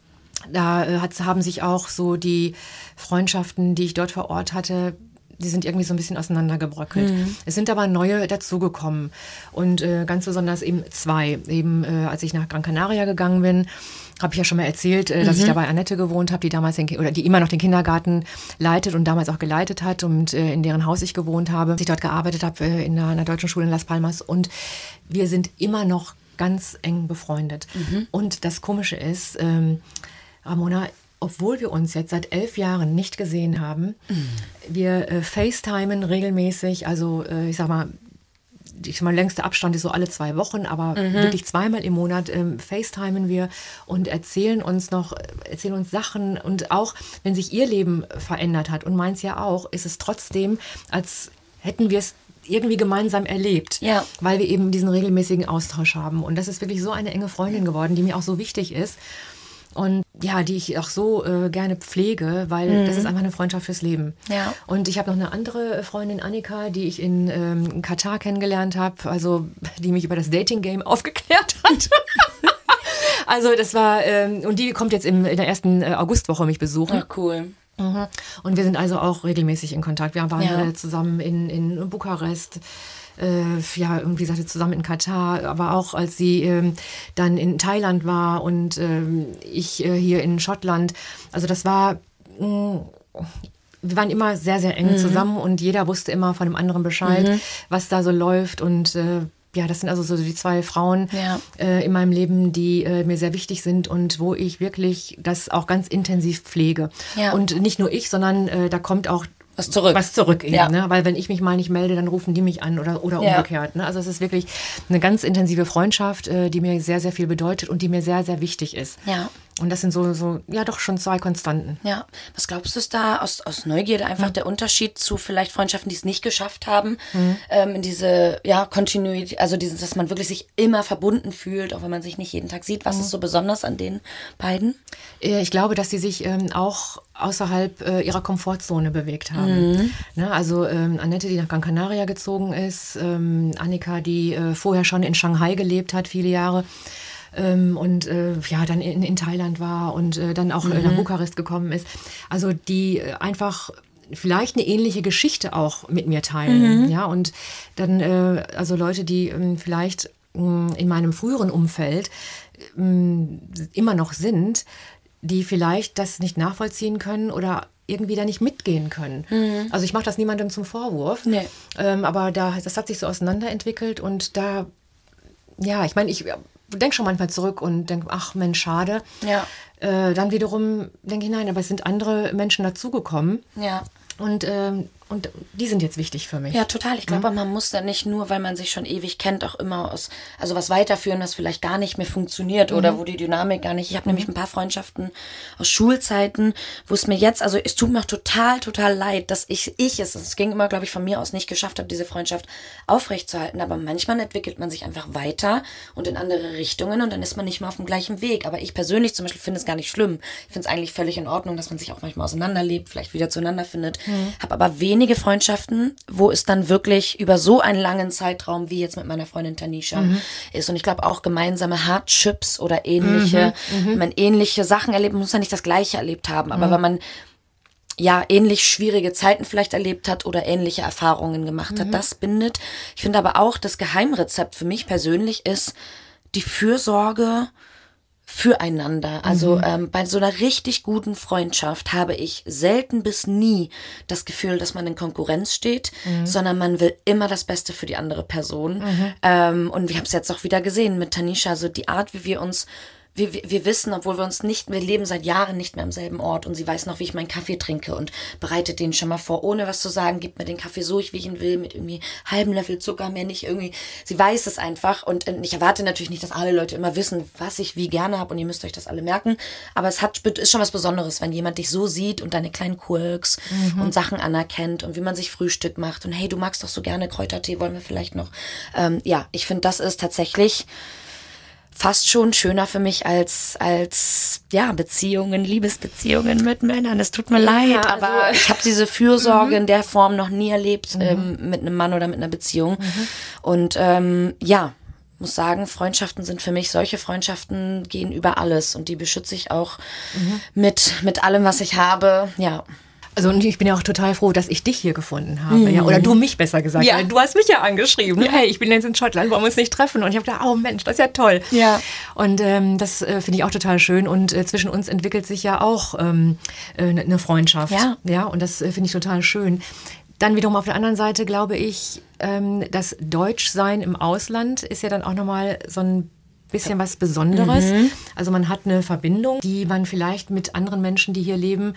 da äh, hat, haben sich auch so die Freundschaften, die ich dort vor Ort hatte, die sind irgendwie so ein bisschen auseinandergebröckelt. Mhm. Es sind aber neue dazugekommen und äh, ganz besonders eben zwei. Eben äh, als ich nach Gran Canaria gegangen bin, habe ich ja schon mal erzählt, äh, dass mhm. ich da bei Annette gewohnt habe, die damals den, oder die immer noch den Kindergarten leitet und damals auch geleitet hat und äh, in deren Haus ich gewohnt habe, dass ich dort gearbeitet habe äh, in einer, einer deutschen Schule in Las Palmas und wir sind immer noch ganz eng befreundet. Mhm. Und das Komische ist, ähm, Ramona, obwohl wir uns jetzt seit elf Jahren nicht gesehen haben, mhm. wir äh, FaceTimen regelmäßig, also äh, ich sag mal, ich sag mal, längster Abstand ist so alle zwei Wochen, aber mhm. wirklich zweimal im Monat ähm, FaceTimen wir und erzählen uns noch, erzählen uns Sachen und auch, wenn sich ihr Leben verändert hat und meins ja auch, ist es trotzdem, als hätten wir es irgendwie gemeinsam erlebt, ja. weil wir eben diesen regelmäßigen Austausch haben und das ist wirklich so eine enge Freundin geworden, die mir auch so wichtig ist. Und ja, die ich auch so äh, gerne pflege, weil mhm. das ist einfach eine Freundschaft fürs Leben. Ja. Und ich habe noch eine andere Freundin, Annika, die ich in, ähm, in Katar kennengelernt habe, also die mich über das Dating-Game aufgeklärt hat. Also das war, ähm, und die kommt jetzt im, in der ersten Augustwoche mich besuchen. Ach, cool. Mhm. Und wir sind also auch regelmäßig in Kontakt. Wir waren ja. zusammen in, in Bukarest. Äh, ja, irgendwie sagte zusammen in Katar, aber auch als sie ähm, dann in Thailand war und ähm, ich äh, hier in Schottland. Also das war, mh, wir waren immer sehr, sehr eng mhm. zusammen und jeder wusste immer von dem anderen Bescheid, mhm. was da so läuft und äh, ja, das sind also so die zwei Frauen ja. äh, in meinem Leben, die äh, mir sehr wichtig sind und wo ich wirklich das auch ganz intensiv pflege. Ja. Und nicht nur ich, sondern äh, da kommt auch Was zurück. Was zurück eben, ja. ne? Weil wenn ich mich mal nicht melde, dann rufen die mich an oder, oder ja. umgekehrt. Ne? Also es ist wirklich eine ganz intensive Freundschaft, äh, die mir sehr, sehr viel bedeutet und die mir sehr, sehr wichtig ist. Ja. Und das sind so, so ja doch schon zwei Konstanten. Ja. Was glaubst du, ist da aus, aus Neugierde einfach mhm. der Unterschied zu vielleicht Freundschaften, die es nicht geschafft haben, mhm. ähm, in diese ja, Kontinuität, also dieses, dass man wirklich sich immer verbunden fühlt, auch wenn man sich nicht jeden Tag sieht. Was mhm. ist so besonders an den beiden? Ich glaube, dass sie sich ähm, auch außerhalb äh, ihrer Komfortzone bewegt haben. Mhm. Ne, also ähm, Annette, die nach Gran Canaria gezogen ist, ähm, Annika, die äh, vorher schon in Shanghai gelebt hat, viele Jahre, ähm, und äh, ja, dann in, in Thailand war und äh, dann auch mhm. äh, nach Bukarest gekommen ist. Also die äh, einfach vielleicht eine ähnliche Geschichte auch mit mir teilen. Mhm. Ja, und dann äh, also Leute, die ähm, vielleicht mh, in meinem früheren Umfeld mh, immer noch sind, die vielleicht das nicht nachvollziehen können oder irgendwie da nicht mitgehen können. Mhm. Also ich mache das niemandem zum Vorwurf, nee. ähm, aber da, das hat sich so auseinanderentwickelt und da, ja, ich meine, ich denke schon manchmal zurück und denke, ach Mensch, schade. Ja. Äh, dann wiederum denke ich, nein, aber es sind andere Menschen dazugekommen. Ja. Und, ähm, und die sind jetzt wichtig für mich. Ja, total. Ich glaube, mhm. man muss da nicht nur, weil man sich schon ewig kennt, auch immer aus, also was weiterführen, das vielleicht gar nicht mehr funktioniert mhm. oder wo die Dynamik gar nicht. Ich habe mhm. nämlich ein paar Freundschaften aus Schulzeiten, wo es mir jetzt, also es tut mir auch total, total leid, dass ich, ich es, es ging immer, glaube ich, von mir aus nicht geschafft habe, diese Freundschaft aufrechtzuerhalten. Aber manchmal entwickelt man sich einfach weiter und in andere Richtungen und dann ist man nicht mehr auf dem gleichen Weg. Aber ich persönlich zum Beispiel finde es gar nicht schlimm. Ich finde es eigentlich völlig in Ordnung, dass man sich auch manchmal auseinanderlebt, vielleicht wieder zueinander findet. Mhm. Habe aber wenige Freundschaften, wo es dann wirklich über so einen langen Zeitraum, wie jetzt mit meiner Freundin Tanisha mhm. ist. Und ich glaube auch gemeinsame Hardships oder ähnliche, mhm. wenn man ähnliche Sachen erlebt, man muss ja nicht das Gleiche erlebt haben, aber mhm. wenn man ja, ähnlich schwierige Zeiten vielleicht erlebt hat oder ähnliche Erfahrungen gemacht mhm. hat. Das bindet. Ich finde aber auch, das Geheimrezept für mich persönlich ist die Fürsorge füreinander. Also mhm. ähm, bei so einer richtig guten Freundschaft habe ich selten bis nie das Gefühl, dass man in Konkurrenz steht, mhm. sondern man will immer das Beste für die andere Person. Mhm. Ähm, und wir haben es jetzt auch wieder gesehen mit Tanisha, so die Art, wie wir uns Wir, wir, wir wissen, obwohl wir uns nicht, wir leben seit Jahren nicht mehr am selben Ort und sie weiß noch, wie ich meinen Kaffee trinke und bereitet den schon mal vor, ohne was zu sagen, gibt mir den Kaffee so, wie ich ihn will, mit irgendwie halben Löffel Zucker, mehr nicht irgendwie. Sie weiß es einfach und ich erwarte natürlich nicht, dass alle Leute immer wissen, was ich wie gerne habe und ihr müsst euch das alle merken, aber es hat, ist schon was Besonderes, wenn jemand dich so sieht und deine kleinen Quirks mhm. und Sachen anerkennt und wie man sich Frühstück macht und hey, du magst doch so gerne Kräutertee, wollen wir vielleicht noch. Ähm, ja, ich finde, das ist tatsächlich fast schon schöner für mich als, als ja, Beziehungen, Liebesbeziehungen mit Männern. Es tut mir ja, leid, also aber ich habe diese Fürsorge mhm. in der Form noch nie erlebt mhm. ähm, mit einem Mann oder mit einer Beziehung. Mhm. Und ähm, ja, muss sagen, Freundschaften sind für mich, solche Freundschaften gehen über alles und die beschütze ich auch mhm. mit, mit allem, was ich habe. Ja. Also und ich bin ja auch total froh, dass ich dich hier gefunden habe. Mhm. Ja, oder du mich besser gesagt. Ja. Du hast mich ja angeschrieben. Ja. Hey, ich bin jetzt in Schottland, wollen wir uns nicht treffen? Und ich habe gedacht, oh Mensch, das ist ja toll. Ja. Und ähm, das äh, finde ich auch total schön. Und äh, zwischen uns entwickelt sich ja auch ähm, äh, eine Freundschaft. Ja. Ja, und das äh, finde ich total schön. Dann wiederum auf der anderen Seite glaube ich, ähm, das Deutschsein im Ausland ist ja dann auch nochmal so ein bisschen was Besonderes. Mhm. Also man hat eine Verbindung, die man vielleicht mit anderen Menschen, die hier leben,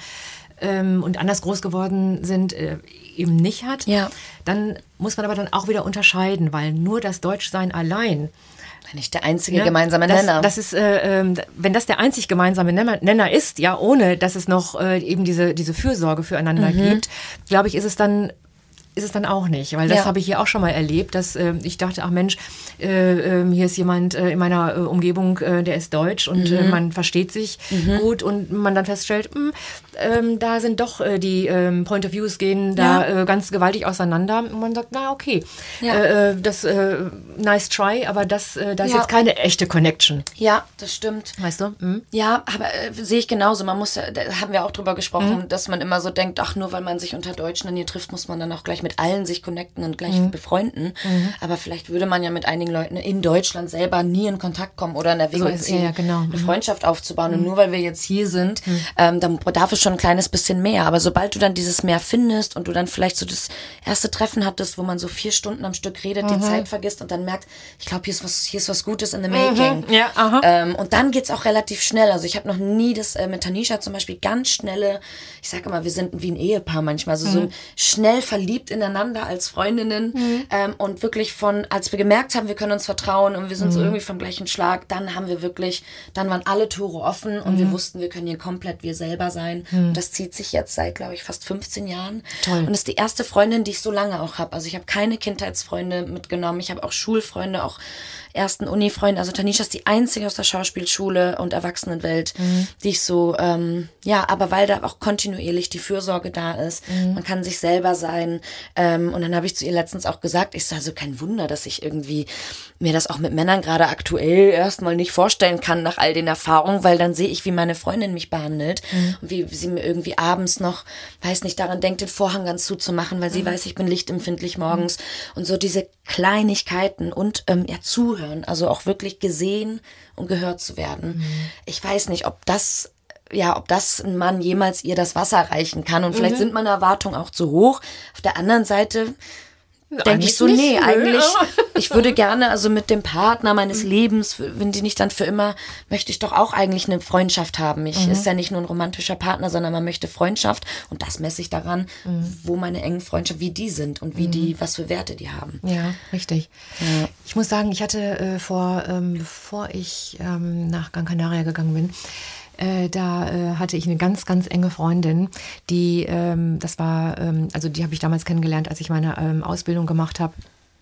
und anders groß geworden sind, äh, eben nicht hat. Ja. Dann muss man aber dann auch wieder unterscheiden, weil nur das Deutschsein allein nicht der einzige ja, gemeinsame Nenner. Das, das ist, äh, äh, wenn das der einzig gemeinsame Nenner ist, ja, ohne dass es noch äh, eben diese, diese Fürsorge füreinander mhm. gibt, glaube ich, ist es dann ist es dann auch nicht, weil das ja. habe ich hier auch schon mal erlebt, dass äh, ich dachte, ach Mensch, äh, äh, hier ist jemand äh, in meiner äh, Umgebung, äh, der ist deutsch und mhm. äh, man versteht sich mhm. gut und man dann feststellt, mh, ähm, da sind doch äh, die ähm, Point of Views gehen da ja. äh, ganz gewaltig auseinander und man sagt, na okay, ja. äh, das äh, nice try, aber das, äh, da ist ja. jetzt keine echte Connection. Ja, das stimmt. Weißt du? Mhm. Ja, aber äh, sehe ich genauso. Man muss, da haben wir auch drüber gesprochen, mhm. dass man immer so denkt, ach, nur weil man sich unter Deutschen dann hier trifft, muss man dann auch gleich mit allen sich connecten und gleich mhm. befreunden. Mhm. Aber vielleicht würde man ja mit einigen Leuten in Deutschland selber nie in Kontakt kommen oder in Erwägung so ziehen, ja, genau. eine Freundschaft aufzubauen. Mhm. Und nur weil wir jetzt hier sind, mhm. ähm, dann darf es schon ein kleines bisschen mehr. Aber sobald du dann dieses Mehr findest und du dann vielleicht so das erste Treffen hattest, wo man so vier Stunden am Stück redet, mhm. die Zeit vergisst und dann merkt, ich glaube, hier ist was, hier ist was Gutes in the making. Mhm. Ja, aha. Ähm, und dann geht's auch relativ schnell. Also ich habe noch nie das äh, mit Tanisha zum Beispiel ganz schnelle, ich sage immer, wir sind wie ein Ehepaar manchmal, also mhm. so ein schnell verliebt ineinander als Freundinnen mhm. ähm, und wirklich von, als wir gemerkt haben, wir können uns vertrauen und wir sind mhm. so irgendwie vom gleichen Schlag, dann haben wir wirklich, dann waren alle Tore offen und mhm. wir wussten, wir können hier komplett wir selber sein. Mhm. Und das zieht sich jetzt seit, glaube ich, fast fünfzehn Jahren. Toll. Und ist die erste Freundin, die ich so lange auch habe. Also ich habe keine Kindheitsfreunde mitgenommen. Ich habe auch Schulfreunde, auch ersten Uni-Freunde. Also Tanisha ist die einzige aus der Schauspielschule und Erwachsenenwelt, mhm. die ich so, ähm, ja, aber weil da auch kontinuierlich die Fürsorge da ist. Mhm. Man kann sich selber sein. Ähm, und dann habe ich zu ihr letztens auch gesagt, ich sage, also kein Wunder, dass ich irgendwie mir das auch mit Männern gerade aktuell erstmal nicht vorstellen kann nach all den Erfahrungen, weil dann sehe ich, wie meine Freundin mich behandelt mhm. und wie sie mir irgendwie abends noch, weiß nicht, daran denkt, den Vorhang ganz zuzumachen, weil sie mhm. weiß, ich bin lichtempfindlich morgens mhm. und so diese Kleinigkeiten und ähm, ja, zuhören, also auch wirklich gesehen und gehört zu werden. Mhm. Ich weiß nicht, ob das ja, ob das ein Mann jemals ihr das Wasser reichen kann und vielleicht mhm. sind meine Erwartungen auch zu hoch. Auf der anderen Seite denke ich so, nicht, nee, nö, eigentlich, ich würde gerne, also mit dem Partner meines mhm. Lebens, wenn die nicht dann für immer, möchte ich doch auch eigentlich eine Freundschaft haben. Ich mhm. ist ja nicht nur ein romantischer Partner, sondern man möchte Freundschaft und das messe ich daran, mhm. wo meine engen Freundschaften, wie die sind und wie mhm. die, was für Werte die haben. Ja, richtig. Ja. Ich muss sagen, ich hatte äh, vor, ähm, bevor ich ähm, nach Gran Canaria gegangen bin, Äh, da äh, hatte ich eine ganz, ganz enge Freundin, die, ähm, das war, ähm, also die habe ich damals kennengelernt, als ich meine ähm, Ausbildung gemacht habe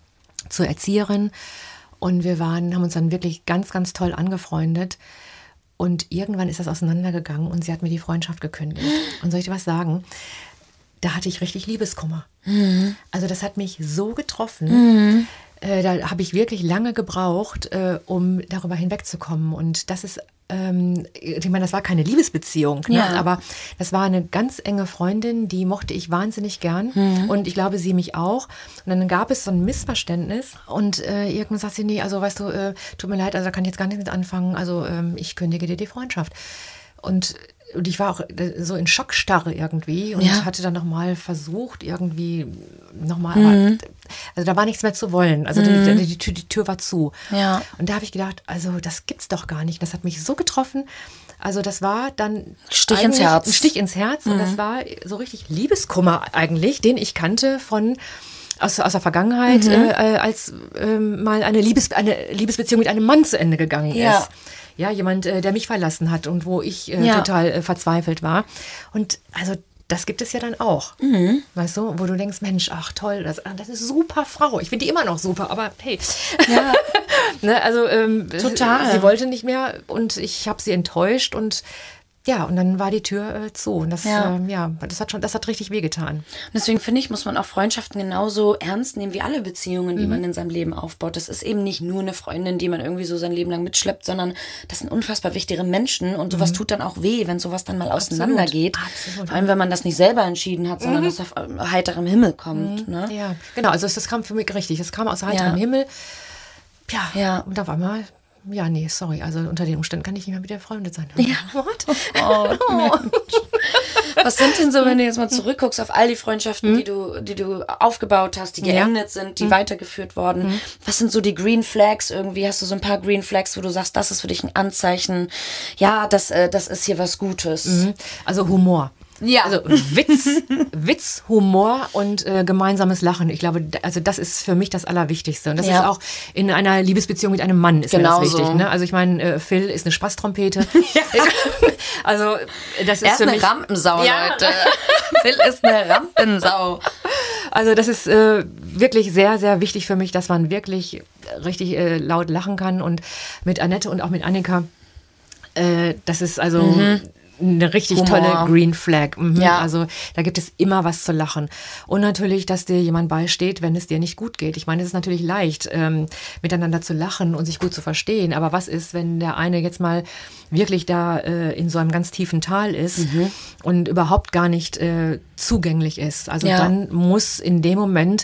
zur Erzieherin. Und wir waren, haben uns dann wirklich ganz, ganz toll angefreundet. Und irgendwann ist das auseinandergegangen und sie hat mir die Freundschaft gekündigt. Und soll ich dir was sagen? Da hatte ich richtig Liebeskummer. Mhm. Also das hat mich so getroffen. Mhm. Äh, da habe ich wirklich lange gebraucht, äh, um darüber hinwegzukommen. Und das ist, ähm, ich meine, das war keine Liebesbeziehung, ne? Ja. Aber das war eine ganz enge Freundin, die mochte ich wahnsinnig gern. Mhm. Und ich glaube, sie mich auch. Und dann gab es so ein Missverständnis. Und äh, irgendwann sagt sie, nee, also weißt du, äh, tut mir leid, also da kann ich jetzt gar nichts mit anfangen. Also ähm, ich kündige dir die Freundschaft. Und Und ich war auch so in Schockstarre irgendwie und ja. hatte dann nochmal versucht, irgendwie nochmal, mhm. also da war nichts mehr zu wollen. Also mhm. die, die, die, die Tür war zu. Ja. Und da habe ich gedacht, also das gibt's doch gar nicht. Das hat mich so getroffen. Also das war dann Stich ins Herz. Ein Stich ins Herz. Mhm. Und das war so richtig Liebeskummer eigentlich, den ich kannte von aus, aus der Vergangenheit, mhm. äh, als äh, mal eine, Liebes, eine Liebesbeziehung mit einem Mann zu Ende gegangen ja. ist. Ja, jemand, äh, der mich verlassen hat und wo ich äh, ja. total äh, verzweifelt war. Und also das gibt es ja dann auch. Mhm. Weißt du, wo du denkst, Mensch, ach toll, das, das ist eine super Frau. Ich finde die immer noch super, aber hey. Ja. ne, also ähm, total. Sie wollte nicht mehr und ich habe sie enttäuscht und ja, und dann war die Tür äh, zu. Und das, ja. Ähm, ja, das hat schon, das hat richtig wehgetan. Und deswegen finde ich, muss man auch Freundschaften genauso ernst nehmen wie alle Beziehungen, die mhm. man in seinem Leben aufbaut. Das ist eben nicht nur eine Freundin, die man irgendwie so sein Leben lang mitschleppt, sondern das sind unfassbar wichtige Menschen und sowas mhm. tut dann auch weh, wenn sowas dann mal auseinandergeht. Absolut. Vor allem, wenn man das nicht selber entschieden hat, sondern mhm. das auf heiterem Himmel kommt. Mhm. Ne? Ja, genau. Also das kam für mich richtig. Es kam aus heiterem ja. Himmel. Ja, ja, und auf einmal... Ja, nee, sorry. Also unter den Umständen kann ich nicht mehr mit der Freundin sein. Ja. Oh, Mensch. Was sind denn so, wenn du jetzt mal zurückguckst auf all die Freundschaften, mhm. die du, die du aufgebaut hast, die geendet ja. sind, die mhm. weitergeführt wurden? Mhm. Was sind so die Green Flags irgendwie? Hast du so ein paar Green Flags, wo du sagst, das ist für dich ein Anzeichen? Ja, das, äh, das ist hier was Gutes. Mhm. Also Humor. Ja. Also Witz, Witz, Humor und äh, gemeinsames Lachen. Ich glaube, also das ist für mich das Allerwichtigste. Und das ja. ist auch in einer Liebesbeziehung mit einem Mann ist genau mir das wichtig. So. Ne? Also ich meine, äh, Phil ist eine Spaßtrompete. Ja. Also das ist er ist für eine mich Rampensau, ja. Leute. Phil ist eine Rampensau. Also das ist äh, wirklich sehr, sehr wichtig für mich, dass man wirklich richtig äh, laut lachen kann. Und mit Annette und auch mit Annika, äh, das ist also... Mhm. Eine richtig Humor. Tolle Green Flag. Mhm. Ja. Also da gibt es immer was zu lachen. Und natürlich, dass dir jemand beisteht, wenn es dir nicht gut geht. Ich meine, es ist natürlich leicht, ähm, miteinander zu lachen und sich gut zu verstehen. Aber was ist, wenn der eine jetzt mal wirklich da äh, in so einem ganz tiefen Tal ist mhm. und überhaupt gar nicht äh, zugänglich ist? Also ja. dann muss in dem Moment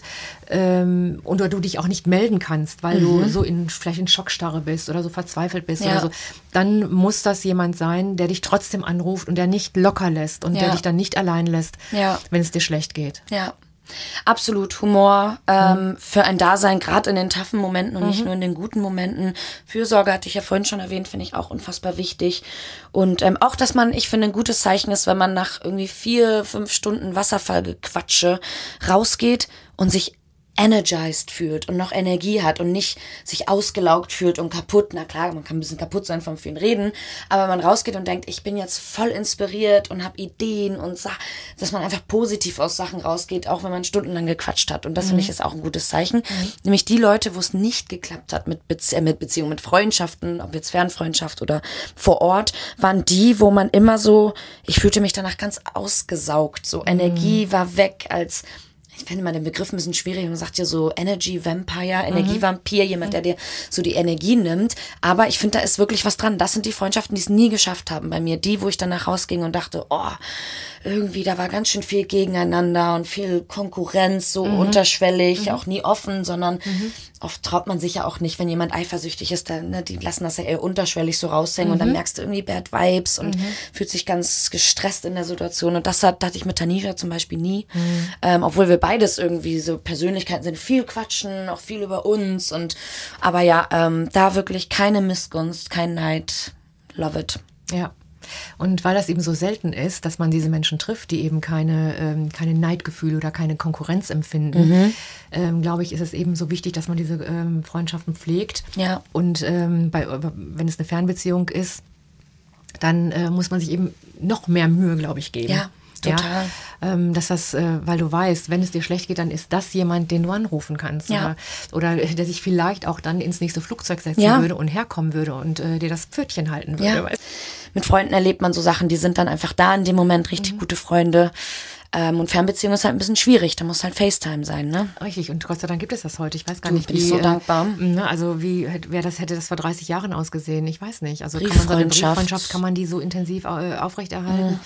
ähm, oder du dich auch nicht melden kannst, weil mhm. du so in vielleicht in Schockstarre bist oder so verzweifelt bist ja. oder so. Dann muss das jemand sein, der dich trotzdem anruft und der nicht locker lässt und ja. der dich dann nicht allein lässt, ja. wenn es dir schlecht geht. Ja. Absolut, Humor ähm, mhm. für ein Dasein, gerade in den taffen Momenten und mhm. nicht nur in den guten Momenten. Fürsorge hatte ich ja vorhin schon erwähnt, finde ich auch unfassbar wichtig. Und ähm, auch, dass man, ich finde, ein gutes Zeichen ist, wenn man nach irgendwie vier, fünf Stunden Wasserfallgequatsche rausgeht und sich energized fühlt und noch Energie hat und nicht sich ausgelaugt fühlt und kaputt. Na klar, man kann ein bisschen kaputt sein vom vielen Reden, aber man rausgeht und denkt, ich bin jetzt voll inspiriert und habe Ideen und Sa- dass man einfach positiv aus Sachen rausgeht, auch wenn man stundenlang gequatscht hat. Und das mhm. finde ich ist auch ein gutes Zeichen. Mhm. Nämlich die Leute, wo es nicht geklappt hat mit, Bezie- mit Beziehungen, mit Freundschaften, ob jetzt Fernfreundschaft oder vor Ort, waren die, wo man immer so, ich fühlte mich danach ganz ausgesaugt. So mhm. Energie war weg, als ich finde mal den Begriff ein bisschen schwierig. Man sagt ja so Energy Vampire, Energievampir, mhm. jemand, der dir so die Energie nimmt. Aber ich finde, da ist wirklich was dran. Das sind die Freundschaften, die es nie geschafft haben bei mir. Die, wo ich danach rausging und dachte, oh, irgendwie, da war ganz schön viel gegeneinander und viel Konkurrenz, so mhm. unterschwellig, mhm. auch nie offen, sondern mhm. oft traut man sich ja auch nicht, wenn jemand eifersüchtig ist, dann, ne, die lassen das ja eher unterschwellig so raushängen mhm. und dann merkst du irgendwie Bad Vibes und mhm. fühlt sich ganz gestresst in der Situation. Und das hat, hatte ich mit Tanisha zum Beispiel nie, mhm. ähm, obwohl wir beides irgendwie so Persönlichkeiten sind, viel quatschen, auch viel über uns und aber ja, ähm, da wirklich keine Missgunst, kein Neid, love it. Ja. Und weil das eben so selten ist, dass man diese Menschen trifft, die eben keine, ähm, keine Neidgefühle oder keine Konkurrenz empfinden, mhm. ähm, glaube ich, ist es eben so wichtig, dass man diese ähm, Freundschaften pflegt. Ja. Und ähm, bei, wenn es eine Fernbeziehung ist, dann äh, muss man sich eben noch mehr Mühe, glaube ich, geben. Ja. Total. Ja, ähm, dass das, äh, weil du weißt, wenn es dir schlecht geht, dann ist das jemand, den du anrufen kannst. Ja. Oder, oder der sich vielleicht auch dann ins nächste Flugzeug setzen Ja. würde und herkommen würde und äh, dir das Pfötchen halten würde. Ja. Weißt? Mit Freunden erlebt man so Sachen, die sind dann einfach da in dem Moment richtig Mhm. gute Freunde. Ähm, und Fernbeziehung ist halt ein bisschen schwierig, da muss halt FaceTime sein, ne? Richtig, und Gott sei Dank gibt es das heute. Ich weiß gar Du, nicht, bin wie. ich so äh, dankbar. Ne, also wie hätt- wer das hätte das vor dreißig Jahren ausgesehen? Ich weiß nicht. Also kann man so eine Brieffreundschaft. Brieffreundschaft, kann man die so intensiv äh, aufrechterhalten?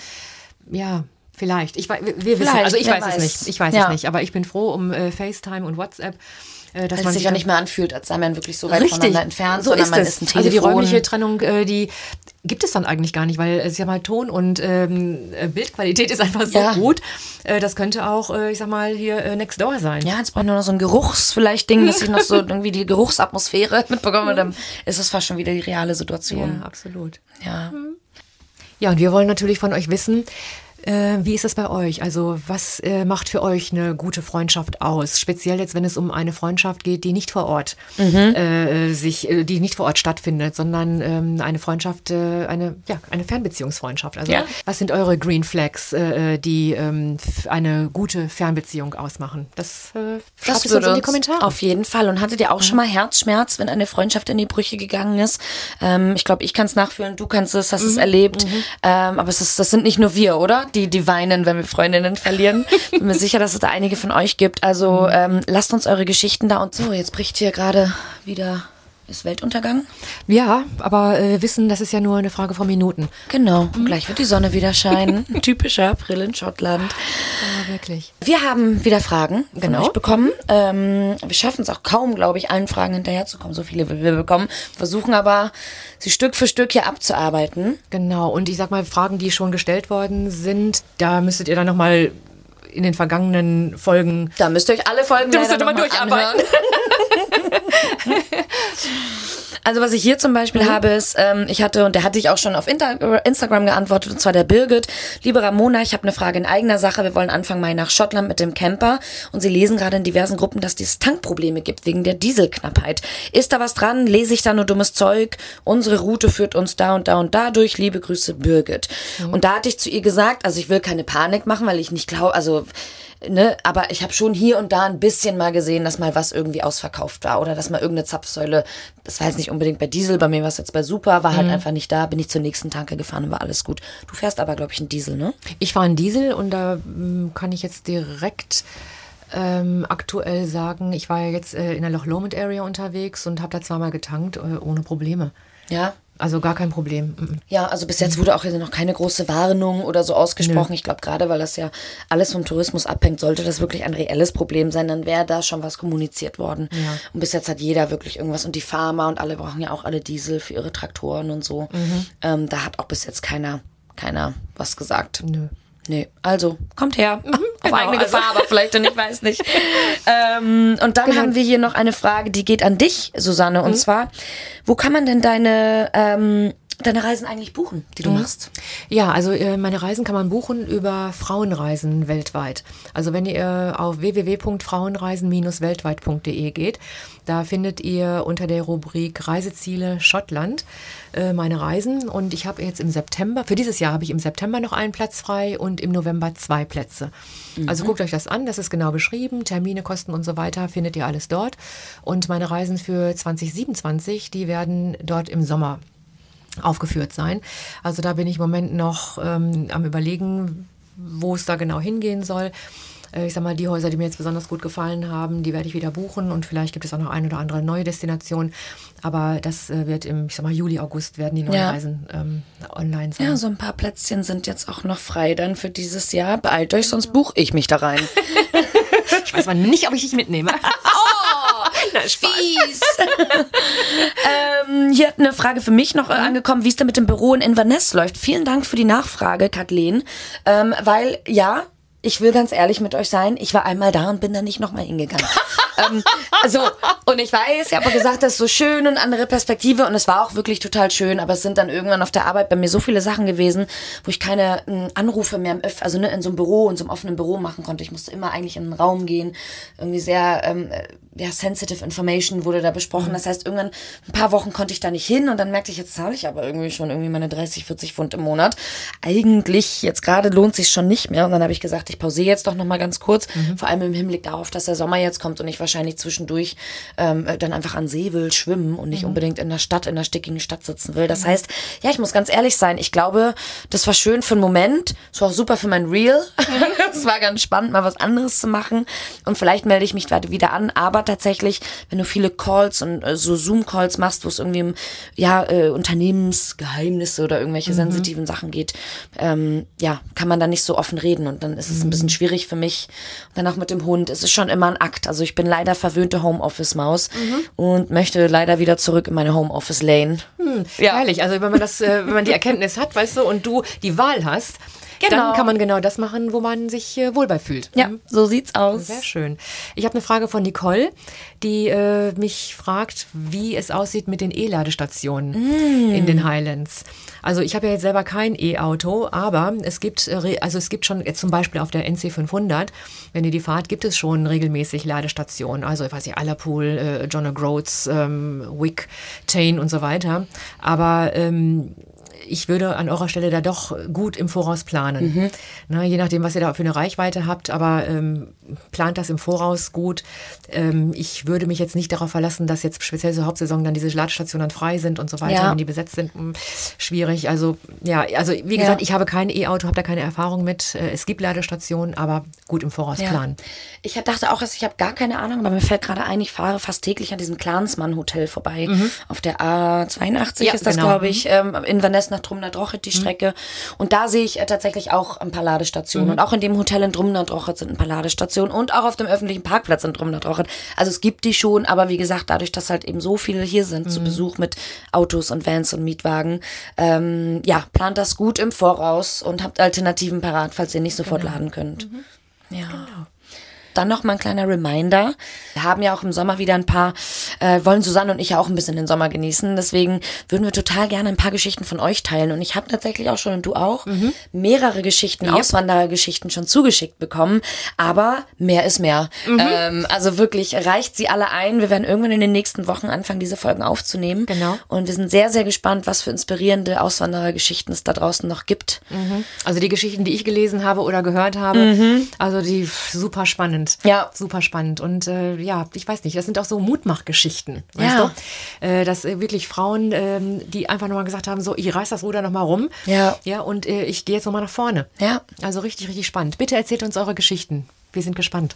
Ja. Vielleicht. Ich, wei- wir wir wissen, Vielleicht, also ich wer weiß, es weiß. nicht. Ich weiß Ja. es nicht. Aber ich bin froh um äh, FaceTime und WhatsApp, äh, dass Weil man es sich ja dann- nicht mehr anfühlt, als sei man wirklich so weit Richtig, voneinander entfernt, so sondern ist man es. ist ein Also die Telefon. räumliche Trennung, äh, die gibt es dann eigentlich gar nicht, weil es ja mal Ton und ähm, äh, Bildqualität ist einfach so Ja. gut. Äh, das könnte auch, äh, ich sag mal, hier äh, next door sein. Ja, jetzt braucht nur noch so ein Geruchs vielleicht Ding, dass ich noch so irgendwie die Geruchsatmosphäre mitbekomme, dann ist es fast schon wieder die reale Situation. Ja, absolut. Ja. Ja, und wir wollen natürlich von euch wissen, äh, wie ist das bei euch? Also was äh, macht für euch eine gute Freundschaft aus? Speziell jetzt, wenn es um eine Freundschaft geht, die nicht vor Ort äh, sich, äh, die nicht vor Ort stattfindet, sondern ähm, eine Freundschaft, äh, eine ja eine Fernbeziehungsfreundschaft. Also Ja. was sind eure Green Flags, äh, die ähm, f- eine gute Fernbeziehung ausmachen? Das äh, schreibt es uns in die Kommentare. Auf jeden Fall. Und hattet ihr auch schon mal Herzschmerz, wenn eine Freundschaft in die Brüche gegangen ist? Ähm, ich glaube, ich kann es nachfühlen, du kannst es, hast es erlebt. Ähm, aber es ist, das sind nicht nur wir, oder? Die, die weinen, wenn wir Freundinnen verlieren. Bin mir sicher, dass es da einige von euch gibt. Also ähm, lasst uns eure Geschichten da. Und so, jetzt bricht hier gerade wieder, ist Weltuntergang? Ja, aber äh, wissen, das ist ja nur eine Frage von Minuten. Genau. Und gleich wird die Sonne wieder scheinen. Typischer April in Schottland. Ja, wirklich. Wir haben wieder Fragen von Genau. euch bekommen. Ähm, wir schaffen es auch kaum, glaube ich, allen Fragen hinterherzukommen, so viele wie wir bekommen. Versuchen aber, sie Stück für Stück hier abzuarbeiten. Genau, und ich sag mal, Fragen, die schon gestellt worden sind, da müsstet ihr dann nochmal in den vergangenen Folgen. Da müsst ihr euch alle Folgen Da müsst leider ihr mal noch mal durcharbeiten. anhören. Also was ich hier zum Beispiel habe ist, ähm, ich hatte, und der hatte ich auch schon auf Inter- Instagram geantwortet, und zwar der Birgit. Liebe Ramona, ich habe eine Frage in eigener Sache. Wir wollen Anfang Mai nach Schottland mit dem Camper und Sie lesen gerade in diversen Gruppen, dass es Tankprobleme gibt wegen der Dieselknappheit. Ist da was dran? Lese ich da nur dummes Zeug? Unsere Route führt uns da und da und da durch. Liebe Grüße, Birgit. Und da hatte ich zu ihr gesagt, also ich will keine Panik machen, weil ich nicht glaube, also ne, aber ich habe schon hier und da ein bisschen mal gesehen, dass mal was irgendwie ausverkauft war oder dass mal irgendeine Zapfsäule, das war jetzt nicht unbedingt bei Diesel, bei mir war es jetzt bei Super, war halt einfach nicht da, bin ich zur nächsten Tanke gefahren und war alles gut. Du fährst aber, glaube ich, einen Diesel, ne? Ich fahre einen Diesel und da mm, kann ich jetzt direkt ähm, aktuell sagen, ich war ja jetzt äh, in der Loch Lomond Area unterwegs und habe da zweimal getankt, äh, ohne Probleme. Ja. Also gar kein Problem. Mm. Ja, also bis jetzt wurde auch noch keine große Warnung oder so ausgesprochen. Ich glaube, gerade weil das ja alles vom Tourismus abhängt, sollte das wirklich ein reelles Problem sein, dann wäre da schon was kommuniziert worden. Ja. Und bis jetzt hat jeder wirklich irgendwas. Und die Farmer und alle brauchen ja auch alle Diesel für ihre Traktoren und so. Ähm, da hat auch bis jetzt keiner, keiner was gesagt. Nö. Nee, also kommt her. Auf genau, eigene also- Gefahr, aber vielleicht dann, ich weiß nicht. ähm, und dann Genau. haben wir hier noch eine Frage, die geht an dich, Susanne. Und zwar, wo kann man denn deine, ähm, deine Reisen eigentlich buchen, die du machst? Ja, also äh, meine Reisen kann man buchen über Frauenreisen weltweit. Also wenn ihr auf w w w punkt frauenreisen Bindestrich weltweit punkt d e geht, da findet ihr unter der Rubrik Reiseziele Schottland äh, meine Reisen. Und ich habe jetzt im September, für dieses Jahr habe ich im September noch einen Platz frei und im November zwei Plätze. Also guckt euch das an, das ist genau beschrieben, Termine, Kosten und so weiter, findet ihr alles dort. Und meine Reisen für zwanzig siebenundzwanzig, die werden dort im Sommer aufgeführt sein. Also da bin ich im Moment noch ähm, am Überlegen, wo es da genau hingehen soll. Äh, ich sag mal, die Häuser, die mir jetzt besonders gut gefallen haben, die werde ich wieder buchen und vielleicht gibt es auch noch eine oder andere neue Destination. Aber das äh, wird im, ich sag mal, Juli, August werden die neuen Ja. Reisen ähm, online sein. Ja, so ein paar Plätzchen sind jetzt auch noch frei dann für dieses Jahr. Beeilt euch, sonst buche ich mich da rein. Ich weiß mal nicht, ob ich dich mitnehme. Na, Spaß. Fies. ähm, hier hat eine Frage für mich noch äh, angekommen, wie es denn mit dem Büro in Inverness läuft. Vielen Dank für die Nachfrage, Kathleen. Ähm, weil, ja, ich will ganz ehrlich mit euch sein, ich war einmal da und bin dann nicht nochmal hingegangen. ähm, so, und ich weiß, ich habe gesagt, das ist so schön und andere Perspektive und es war auch wirklich total schön, aber es sind dann irgendwann auf der Arbeit bei mir so viele Sachen gewesen, wo ich keine m, Anrufe mehr im Öff, also ne, in so einem Büro, in so einem offenen Büro machen konnte. Ich musste immer eigentlich in einen Raum gehen, irgendwie sehr ähm, ja, Sensitive Information wurde da besprochen. Mhm. Das heißt, irgendwann ein paar Wochen konnte ich da nicht hin und dann merkte ich, jetzt zahle ich aber irgendwie schon irgendwie meine dreißig, vierzig Pfund im Monat. Eigentlich, jetzt gerade lohnt sich schon nicht mehr. Und dann habe ich gesagt, ich pausiere jetzt doch nochmal ganz kurz. Mhm. Vor allem im Hinblick darauf, dass der Sommer jetzt kommt und ich wahrscheinlich zwischendurch ähm, dann einfach an See will, schwimmen und nicht mhm. unbedingt in der Stadt, in der stickigen Stadt sitzen will. Das mhm. heißt, ja, ich muss ganz ehrlich sein, ich glaube, das war schön für einen Moment. Es war auch super für mein Reel. Es war ganz spannend, mal was anderes zu machen. Und vielleicht melde ich mich wieder an. Aber tatsächlich, wenn du viele Calls und äh, so Zoom-Calls machst, wo es irgendwie um ja, äh, Unternehmensgeheimnisse oder irgendwelche mhm. sensitiven Sachen geht, ähm, ja, kann man da nicht so offen reden. Und dann ist es ein bisschen schwierig für mich. Und dann auch mit dem Hund. Es ist schon immer ein Akt. Also ich bin leider verwöhnte Homeoffice-Maus mhm. und möchte leider wieder zurück in meine Homeoffice-Lane. Hm, ja. Herrlich. Also wenn man das, äh, wenn man die Erkenntnis hat, weißt du, und du die Wahl hast, genau. Dann kann man genau das machen, wo man sich äh, wohl bei fühlt. Ja, so sieht's aus. Sehr schön. Ich habe eine Frage von Nicole, die äh, mich fragt, wie es aussieht mit den E-Ladestationen mm. in den Highlands. Also ich habe ja jetzt selber kein E-Auto, aber es gibt, also es gibt schon jetzt zum Beispiel auf der N C fünfhundert, wenn ihr die fahrt, gibt es schon regelmäßig Ladestationen. Also ich weiß nicht, Allerpool, äh, John O'Groats, ähm, Wick, Tane und so weiter. Aber ähm, ich würde an eurer Stelle da doch gut im Voraus planen. Mhm. Na, je nachdem, was ihr da für eine Reichweite habt, aber ähm, plant das im Voraus gut. Ähm, ich würde mich jetzt nicht darauf verlassen, dass jetzt speziell zur Hauptsaison dann diese Ladestationen dann frei sind und so weiter, ja. wenn die besetzt sind. Mh, schwierig. Also ja, also wie gesagt, ja. ich habe kein E-Auto, habe da keine Erfahrung mit. Es gibt Ladestationen, aber gut im Voraus ja. planen. Ich dachte auch, ich habe gar keine Ahnung, aber mir fällt gerade ein, ich fahre fast täglich an diesem Clansmann-Hotel vorbei. Mhm. Auf der A zweiundachtzig ja, ist das, genau. glaube ich, ähm, in Vannes nach Drumnadrochit die Strecke. Mhm. Und da sehe ich äh, tatsächlich auch ein paar Ladestationen. Mhm. Und auch in dem Hotel in Drumnadrochit sind ein paar Ladestationen. Und auch auf dem öffentlichen Parkplatz in Drumnadrochit. Also es gibt die schon, aber wie gesagt, dadurch, dass halt eben so viele hier sind, mhm. zu Besuch mit Autos und Vans und Mietwagen, ähm, ja, plant das gut im Voraus und habt Alternativen parat, falls ihr nicht sofort genau. laden könnt. Mhm. Ja. Genau. Dann noch mal ein kleiner Reminder. Wir haben ja auch im Sommer wieder ein paar, äh, wollen Susanne und ich ja auch ein bisschen den Sommer genießen. Deswegen würden wir total gerne ein paar Geschichten von euch teilen. Und ich habe tatsächlich auch schon, und du auch, mhm. mehrere Geschichten, yep. Auswanderergeschichten schon zugeschickt bekommen. Aber mehr ist mehr. Mhm. Ähm, also wirklich, reicht sie alle ein. Wir werden irgendwann in den nächsten Wochen anfangen, diese Folgen aufzunehmen. Genau. Und wir sind sehr, sehr gespannt, was für inspirierende Auswanderergeschichten es da draußen noch gibt. Mhm. Also die Geschichten, die ich gelesen habe oder gehört habe, mhm. also die super spannend. Ja. Super spannend. Und äh, ja, ich weiß nicht, das sind auch so Mutmachgeschichten. Weißt ja. du? Äh, dass äh, wirklich Frauen, ähm, die einfach nochmal gesagt haben, so, ich reiß das Ruder nochmal rum. Ja. Ja, und äh, ich gehe jetzt nochmal nach vorne. Ja. Also richtig, richtig spannend. Bitte erzählt uns eure Geschichten. Wir sind gespannt.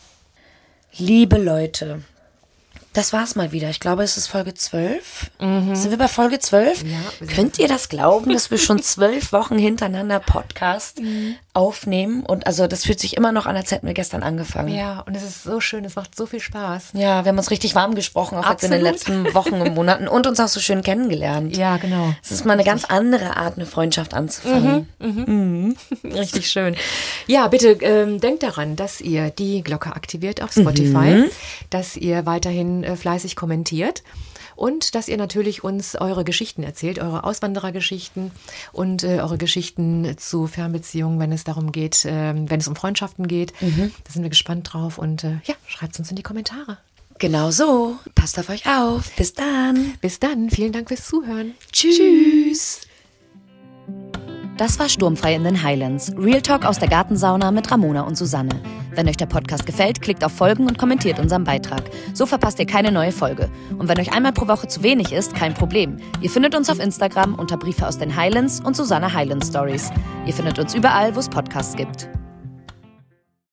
Liebe Leute, das war's mal wieder. Ich glaube, es ist Folge zwölf. Mhm. Sind wir bei Folge zwölf? Ja, Könnt ihr das glauben, dass wir schon zwölf Wochen hintereinander Podcast mhm. aufnehmen? Und also das fühlt sich immer noch an, als hätten wir gestern angefangen. Ja, und es ist so schön, es macht so viel Spaß. Ja, wir haben uns richtig warm gesprochen, auch jetzt in den letzten Wochen und Monaten und uns auch so schön kennengelernt. Ja, genau. Es ist mal eine ganz andere Art, eine Freundschaft anzufangen. Mhm, mhm. Mhm. Richtig schön. Ja, bitte ähm, denkt daran, dass ihr die Glocke aktiviert auf Spotify, mhm. dass ihr weiterhin fleißig kommentiert und dass ihr natürlich uns eure Geschichten erzählt, eure Auswanderergeschichten und äh, eure Geschichten zu Fernbeziehungen, wenn es darum geht, äh, wenn es um Freundschaften geht. Mhm. Da sind wir gespannt drauf und äh, ja, schreibt es uns in die Kommentare. Genau so. Passt auf euch auf. Bis dann. Bis dann. Vielen Dank fürs Zuhören. Tschüss. Tschüss. Das war Sturmfrei in den Highlands. Real Talk aus der Gartensauna mit Ramona und Susanne. Wenn euch der Podcast gefällt, klickt auf Folgen und kommentiert unseren Beitrag. So verpasst ihr keine neue Folge. Und wenn euch einmal pro Woche zu wenig ist, kein Problem. Ihr findet uns auf Instagram unter Briefe aus den Highlands und Susanne Highland Stories. Ihr findet uns überall, wo es Podcasts gibt.